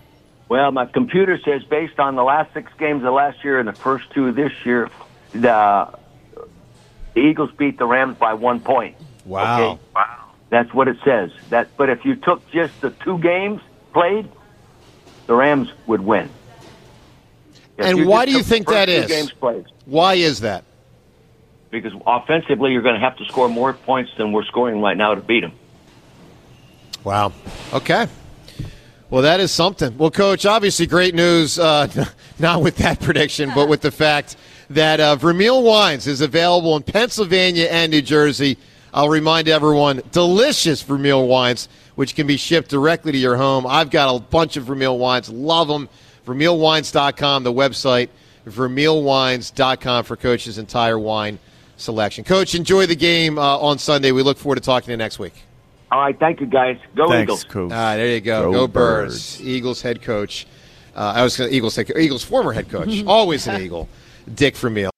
Well, my computer says based on the last six games of last year and the first two this year, the, the Eagles beat the Rams by one point. Wow. Okay? Wow. That's what it says. That, but if you took just the two games played, the Rams would win. If And you why just do you took think the first that two is? Games played, Why is that? because offensively you're going to have to score more points than we're scoring right now to beat them. Wow. Okay. Well, that is something. Well, Coach, obviously great news, uh, not with that prediction, but with the fact that uh, Vermeil Wines is available in Pennsylvania and New Jersey. I'll remind everyone, delicious Vermeil Wines, which can be shipped directly to your home. I've got a bunch of Vermeil Wines. Love them. Vermeil Wines dot com, the website, Vermeil Wines dot com for Coach's entire wine selection. Coach, enjoy the game uh, on Sunday. We look forward to talking to you next week. All right, thank you, guys. Go Thanks, Eagles. Coach. Ah, there you go. Go, Go Birds. Birds. Eagles head coach. Uh, I was going to Eagles head, Eagles former head coach. Always an Eagle. Dick Vermeil.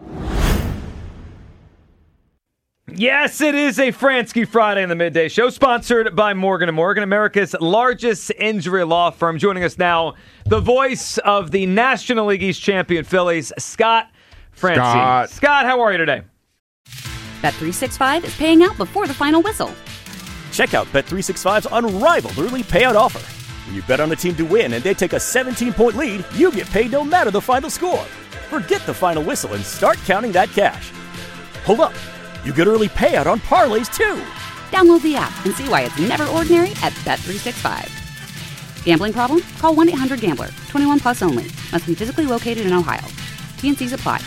Yes, it is a Fransky Friday in the Midday Show, sponsored by Morgan and Morgan, America's largest injury law firm. Joining us now, the voice of the National League East champion Phillies, Scott Fransky. Scott. Scott, how are you today? Bet three sixty-five is paying out before the final whistle. Check out Bet three sixty-five's unrivaled early payout offer. When you bet on a team to win and they take a seventeen-point lead, you get paid no matter the final score. Forget the final whistle and start counting that cash. Hold up. You get early payout on parlays, too. Download the app and see why it's never ordinary at Bet three sixty-five. Gambling problem? Call one eight hundred gambler. twenty-one plus only. Must be physically located in Ohio. T N Cs apply.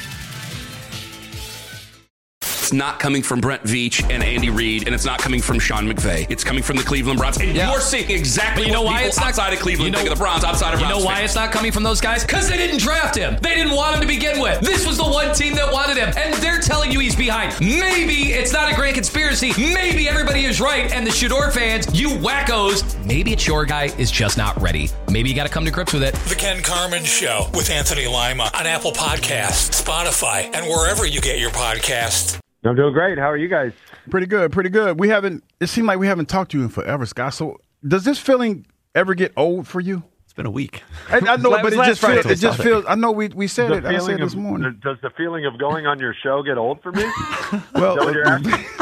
It's not coming from Brent Veach and Andy Reid, and it's not coming from Sean McVay. It's coming from the Cleveland Browns. And Yeah. you're seeing exactly But you know what why people it's not outside of Cleveland you know, think of the Browns, outside of You Browns know why fans. it's not coming from those guys? Because they didn't draft him. They didn't want him to begin with. This was the one team that wanted him, and they're telling you he's behind. Maybe it's not a grand conspiracy. Maybe everybody is right, and the Shador fans, you wackos, maybe it's your guy is just not ready. Maybe you got to come to grips with it. The Ken Carmen Show with Anthony Lima on Apple Podcasts, Spotify, and wherever you get your podcasts. I'm doing great. How are you guys? Pretty good, pretty good. We haven't. It seemed like we haven't talked to you in forever, Scott. So, does this feeling ever get old for you? It's been a week. I, I know, but it just feels. It just feels. I know we we said The it. I said feeling this of- morning. Does the feeling of going on your show get old for me? Well, Is that what you're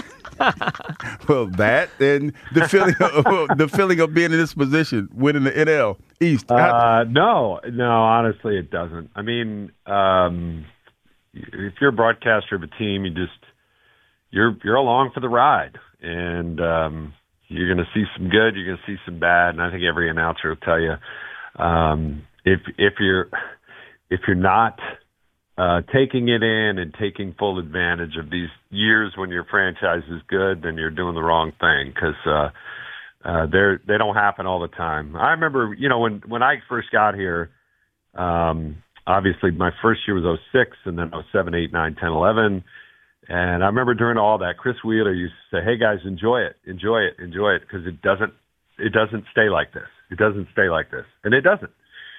asking? well, that and the feeling of the feeling of being in this position, winning the N L East. Uh, no, no. Honestly, it doesn't. I mean, um, if you're a broadcaster of a team, you just you're you're along for the ride, and um, you're going to see some good, you're going to see some bad, and I think every announcer will tell you um, if if you're if you're not uh, taking it in and taking full advantage of these years when your franchise is good, then you're doing the wrong thing because uh, uh, they're they don't happen all the time. I remember, you know, when when I first got here. Um, obviously, my first year was oh six, and then oh seven, eight, nine, ten, eleven. And I remember during all that, Chris Wheeler used to say, "Hey guys, enjoy it, enjoy it, enjoy it," because it doesn't, it doesn't stay like this. It doesn't stay like this, and it doesn't.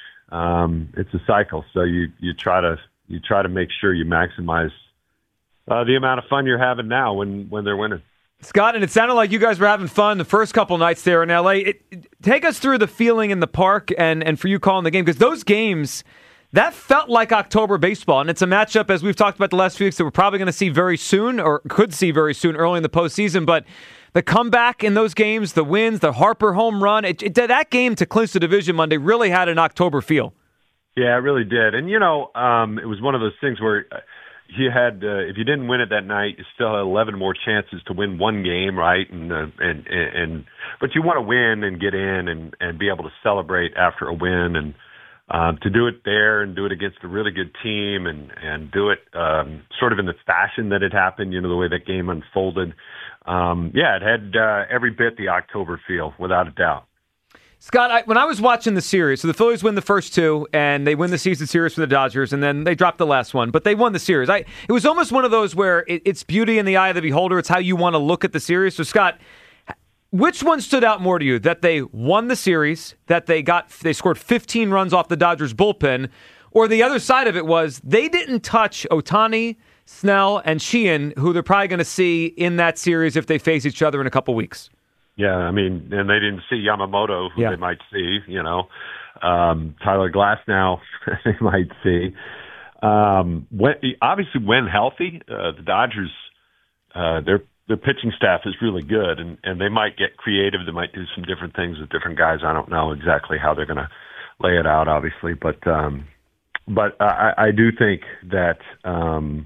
Um, it's a cycle. So you you try to you try to make sure you maximize uh, the amount of fun you're having now when when they're winning. Scott, and it sounded like you guys were having fun the first couple nights there in L A. It, it, take us through the feeling in the park and, and for you calling the game, because those games, that felt like October baseball, and it's a matchup, as we've talked about the last few weeks, that we're probably going to see very soon, or could see very soon early in the postseason. But the comeback in those games, the wins, the Harper home run, it, it, that game to clinch the division Monday really had an October feel. Yeah, it really did. And, you know, um, it was one of those things where you had, uh, if you didn't win it that night, you still had eleven more chances to win one game, right? And, uh, and, and, and, but you want to win and get in and, and be able to celebrate after a win, and um, to do it there and do it against a really good team and, and do it um, sort of in the fashion that it happened, you know, the way that game unfolded. Um, yeah, it had uh, every bit the October feel, without a doubt. Scott, I, when I was watching the series, so the Phillies win the first two, and they win the season series for the Dodgers, and then they dropped the last one, but they won the series. I, it was almost one of those where it, it's beauty in the eye of the beholder. It's how you want to look at the series. So, Scott, which one stood out more to you? That they won the series, that they got they scored fifteen runs off the Dodgers bullpen, or the other side of it was they didn't touch Ohtani, Snell, and Sheehan, who they're probably going to see in that series if they face each other in a couple weeks? Yeah, I mean, and they didn't see Yamamoto, who Yeah. they might see, you know. Um, Tyler Glasnow, they might see. Um, when, obviously, when healthy, uh, the Dodgers, uh, their their pitching staff is really good, and, and they might get creative. They might do some different things with different guys. I don't know exactly how they're going to lay it out, obviously, but um, but I, I do think that um,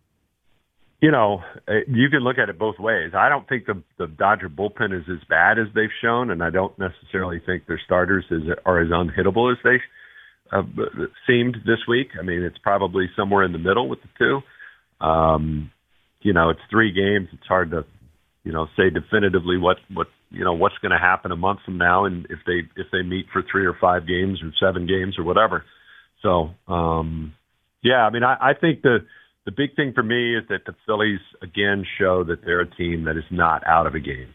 you know you can look at it both ways. I don't think the the Dodger bullpen is as bad as they've shown, and I don't necessarily think their starters is, are as unhittable as they uh, seemed this week. I mean, it's probably somewhere in the middle with the two. Um, you know, it's three games. It's hard to, you know, say definitively what, what you know, what's going to happen a month from now, and if they if they meet for three or five games or seven games or whatever. So, um, yeah, I mean, I, I think the the big thing for me is that the Phillies again show that they're a team that is not out of a game,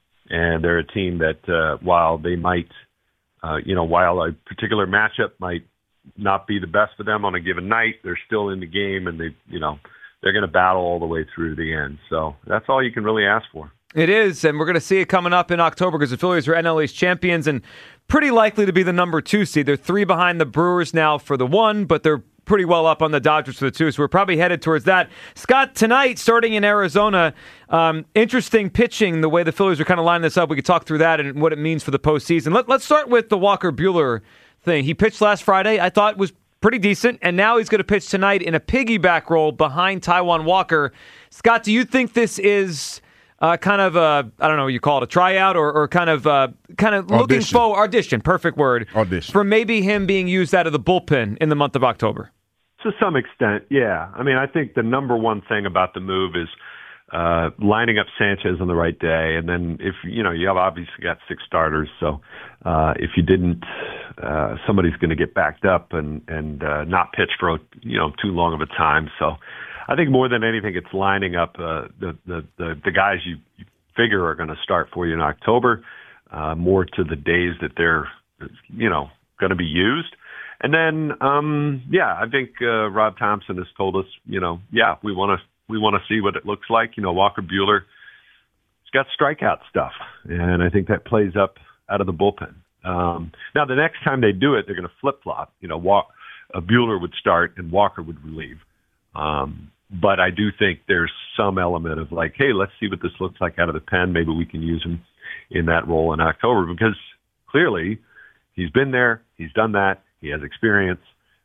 and they're a team that uh, while they might, uh, you know, while a particular matchup might not be the best for them on a given night, they're still in the game, and they, you know, they're going to battle all the way through the end. So that's all you can really ask for. It is, and we're going to see it coming up in October because the Phillies are N L East champions and pretty likely to be the number two seed. They're three behind the Brewers now for the one, but they're pretty well up on the Dodgers for the two, so we're probably headed towards that. Scott, tonight, starting in Arizona, um, interesting pitching, the way the Phillies are kind of lining this up. We could talk through that and what it means for the postseason. Let, let's start with the Walker Buehler thing. He pitched last Friday. I thought was pretty decent, and now he's going to pitch tonight in a piggyback role behind Taijuan Walker. Scott, do you think this is uh, kind of a, I don't know what you call it, a tryout or, or kind of uh, kind of looking Audition. forward, audition, perfect word, Audition. for maybe him being used out of the bullpen in the month of October? To some extent, yeah. I mean, I think the number one thing about the move is uh, lining up Sanchez on the right day, and then if, you know, you have obviously got six starters, so uh, if you didn't, uh, somebody's going to get backed up and, and uh, not pitch for, you know, too long of a time. So I think more than anything, it's lining up uh, the, the, the, the guys you, you figure are going to start for you in October, uh, more to the days that they're, you know, going to be used. And then, um, yeah, I think uh, Rob Thompson has told us, you know, yeah, we want to we want to see what it looks like. You know, Walker Buehler, he's got strikeout stuff, and I think that plays up out of the bullpen. Um, now, the next time they do it, they're going to flip flop. You know, Wa- uh, Buehler would start and Walker would relieve. Um, but I do think there's some element of like, hey, let's see what this looks like out of the pen. Maybe we can use him in that role in October, because clearly he's been there, he's done that. He has experience,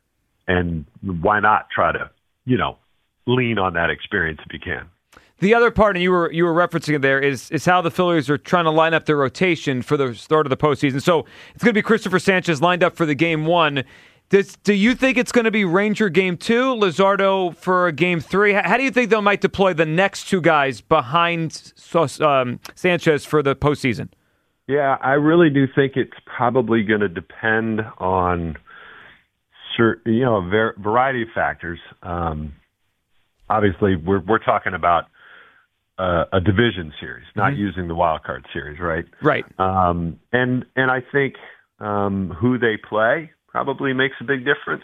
and why not try to, you know, lean on that experience if you can. The other part, and you were you were referencing it there, is is how the Phillies are trying to line up their rotation for the start of the postseason. So it's going to be Christopher Sanchez lined up for the game one. Does, do you think it's going to be Ranger game two, Luzardo for game three? How do you think they might deploy the next two guys behind um, Sanchez for the postseason? Yeah, I really do think it's probably going to depend on certain, you know, a ver- variety of factors. Um, obviously, we're we're talking about uh, a division series, not mm-hmm. using the wild card series, right? Right. Um, and and I think um, who they play probably makes a big difference.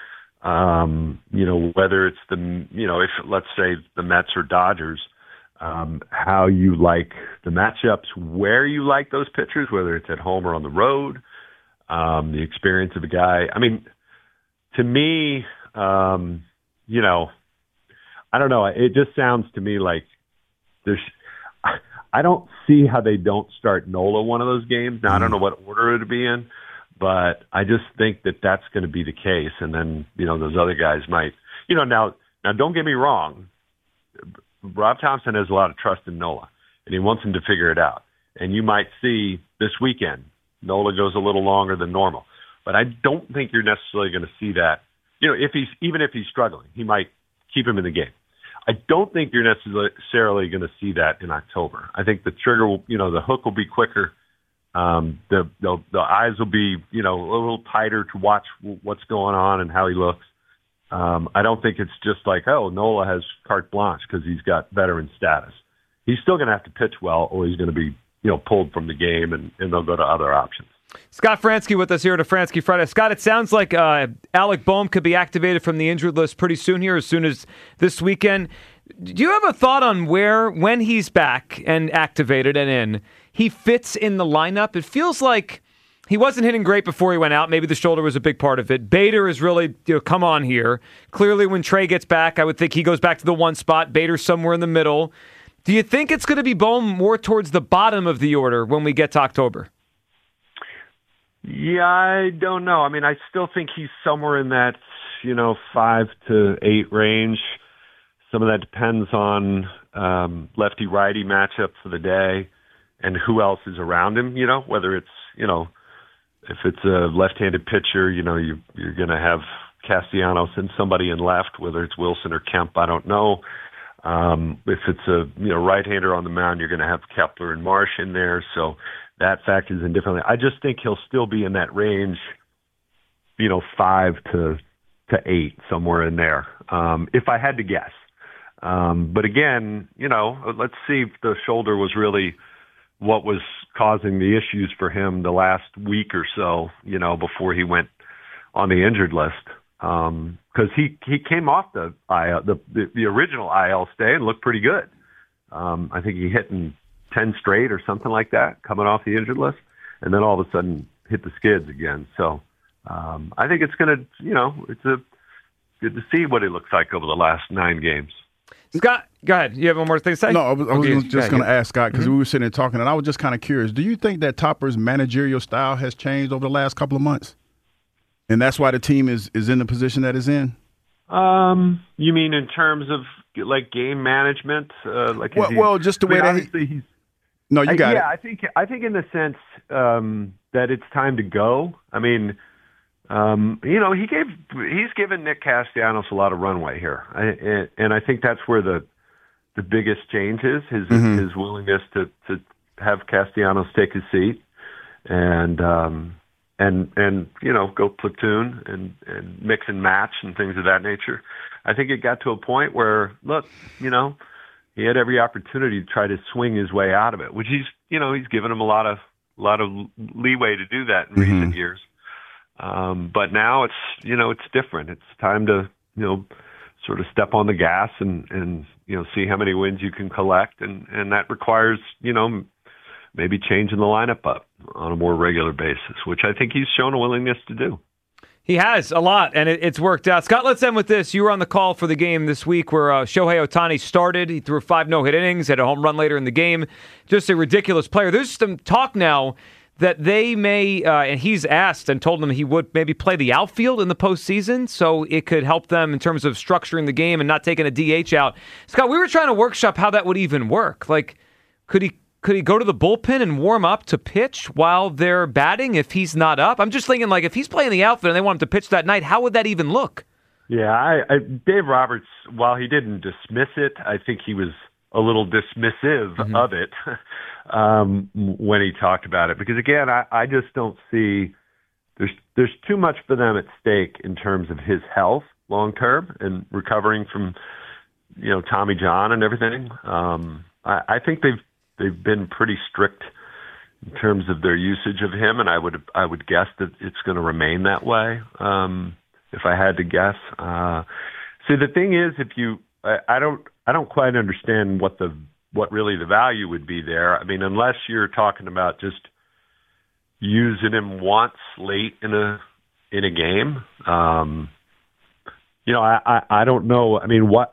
Um, you know, whether it's the, you know, if let's say the Mets or Dodgers, um, how you like the matchups, where you like those pitchers, whether it's at home or on the road, um, the experience of a guy. I mean, to me, um, you know, I don't know. It just sounds to me like there's, I don't see how they don't start Nola one of those games. Now, I don't know what order it would be in, but I just think that that's going to be the case. And then, you know, those other guys might, you know, now, now don't get me wrong. Rob Thompson has a lot of trust in Nola, and he wants him to figure it out. And you might see this weekend, Nola goes a little longer than normal. But I don't think you're necessarily going to see that. You know, if he's, even if he's struggling, he might keep him in the game. I don't think you're necessarily going to see that in October. I think the trigger will, you know, the hook will be quicker. Um, the, the the eyes will be, you know, a little tighter to watch what's going on and how he looks. Um, I don't think it's just like, oh, Nola has carte blanche because he's got veteran status. He's still going to have to pitch well, or he's going to be, you know, pulled from the game, and, and they'll go to other options. Scott Franzke with us here at a Franzke Friday. Scott, it sounds like uh, Alec Boehm could be activated from the injured list pretty soon here, as soon as this weekend. Do you have a thought on where, when he's back and activated and in, he fits in the lineup? It feels like He wasn't hitting great before he went out. Maybe the shoulder was a big part of it. Bader has really you know, come on here. Clearly, when Trey gets back, I would think he goes back to the one spot. Bader's somewhere in the middle. Do you think it's going to be Bohm more towards the bottom of the order when we get to October? Yeah, I don't know. I mean, I still think he's somewhere in that, you know, five to eight range. Some of that depends on um, lefty-righty matchup for the day and who else is around him, you know, whether it's, you know, if it's a left-handed pitcher, you know, you, you're going to have Castellanos and somebody in left, whether it's Wilson or Kemp, I don't know. Um, if it's a you know right-hander on the mound, you're going to have Kepler and Marsh in there, so that factors in differently. I just think he'll still be in that range, you know, five to to eight, somewhere in there, um, if I had to guess. Um, but again, you know, let's see if the shoulder was really what was causing the issues for him the last week or so, you know, before he went on the injured list. Um, cause he, he came off the I L, the, the, the original I L stay and looked pretty good. Um, I think he hit in ten straight or something like that coming off the injured list, and then all of a sudden hit the skids again. So, um, I think it's going to, you know, it's a good to see what it looks like over the last nine games. Scott, go ahead. You have one more thing to say? No, I was, I was okay, just going to ask Scott because mm-hmm. we were sitting there talking, and I was just kind of curious. Do you think that Topper's managerial style has changed over the last couple of months? And that's why the team is, is in the position that it's in? Um, you mean in terms of like game management? Uh, like well, well, just the way I mean, that obviously he's. No, you got I, yeah, it. I think I think in the sense um, that it's time to go. I mean, um, you know, he gave he's given Nick Castellanos a lot of runway here, I, and, and I think that's where the the biggest change is his mm-hmm. his willingness to to have Castellanos take his seat and. Um, And, and you know, go platoon and, and mix and match and things of that nature. I think it got to a point where, look, you know, he had every opportunity to try to swing his way out of it, which he's, you know, he's given him a lot of, a lot of leeway to do that in mm-hmm. recent years. Um, but now it's, you know, it's different. It's time to, you know, sort of step on the gas and, and, you know, see how many wins you can collect. And, and that requires, you know, maybe changing the lineup up on a more regular basis, which I think he's shown a willingness to do. He has a lot, and it, it's worked out. Scott, let's end with this. You were on the call for the game this week where uh, Shohei Ohtani started. He threw five no-hit innings, had a home run later in the game. Just a ridiculous player. There's some talk now that they may, uh, and he's asked and told them he would maybe play the outfield in the postseason, so it could help them in terms of structuring the game and not taking a D H out. Scott, we were trying to workshop how that would even work. Like, could he Could he go to the bullpen and warm up to pitch while they're batting if he's not up? I'm just thinking, like, if he's playing the outfield and they want him to pitch that night, how would that even look? Yeah, I, I, Dave Roberts, while he didn't dismiss it, I think he was a little dismissive mm-hmm. of it um, when he talked about it. Because, again, I, I just don't see there's there's too much for them at stake in terms of his health long term and recovering from, you know, Tommy John and everything. Um, I, I think they've They've been pretty strict in terms of their usage of him, and I would I would guess that it's going to remain that way. Um, if I had to guess, uh, see the thing is, if you, I, I don't I don't quite understand what the what really the value would be there. I mean, unless you're talking about just using him once late in a in a game, um, you know, I, I I don't know. I mean, what?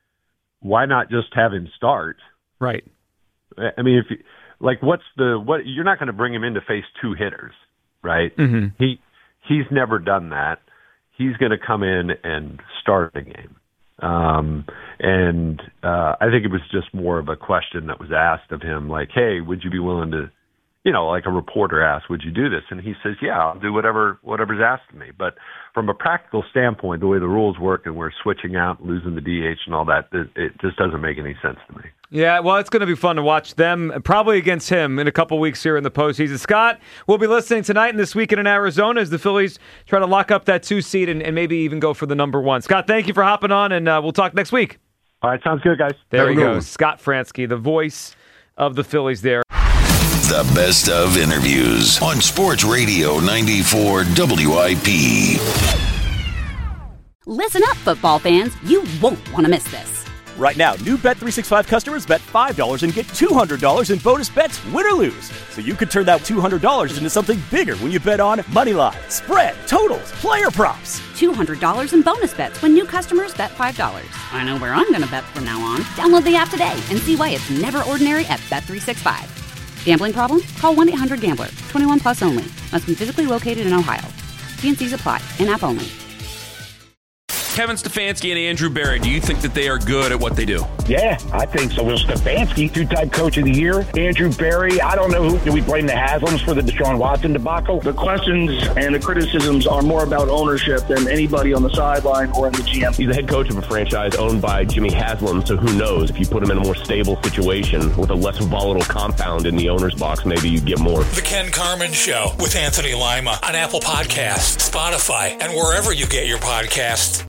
Why not just have him start? Right. I mean, if you, like, what's the what? You're not going to bring him in to face two hitters, right? Mm-hmm. He he's never done that. He's going to come in and start the game, um, and uh, I think it was just more of a question that was asked of him, like, "Hey, would you be willing to?" You know, like a reporter asked, "Would you do this?" And he says, "Yeah, I'll do whatever whatever's asked of me." But from a practical standpoint, the way the rules work, and we're switching out, losing the D H, and all that, it, it just doesn't make any sense to me. Yeah, well, it's going to be fun to watch them, probably against him in a couple weeks here in the postseason. Scott, we'll be listening tonight and this weekend in Arizona as the Phillies try to lock up that two seed and, and maybe even go for the number one. Scott, thank you for hopping on, and uh, we'll talk next week. All right, sounds good, guys. There he goes, Scott Franzke, the voice of the Phillies there. The best of interviews on Sports Radio ninety-four W I P. Listen up, football fans. You won't want to miss this. Right now, new Bet three sixty-five customers bet five dollars and get two hundred dollars in bonus bets, win or lose. So you could turn that two hundred dollars into something bigger when you bet on moneyline, spread, totals, player props. two hundred dollars in bonus bets when new customers bet five dollars. I know where I'm going to bet from now on. Download the app today and see why it's never ordinary at Bet three sixty-five. Gambling problem? Call one eight hundred gambler. twenty-one plus only. Must be physically located in Ohio. T and C's apply. In-app only. Kevin Stefanski and Andrew Berry, do you think that they are good at what they do? Yeah, I think so. Will Stefanski, two-time coach of the year. Andrew Berry, I don't know who. Do we blame the Haslams for the Deshaun Watson debacle? The questions and the criticisms are more about ownership than anybody on the sideline or in the G M. He's the head coach of a franchise owned by Jimmy Haslam, so who knows? If you put him in a more stable situation with a less volatile compound in the owner's box, maybe you get more. The Ken Carman Show with Anthony Lima on Apple Podcasts, Spotify, and wherever you get your podcasts.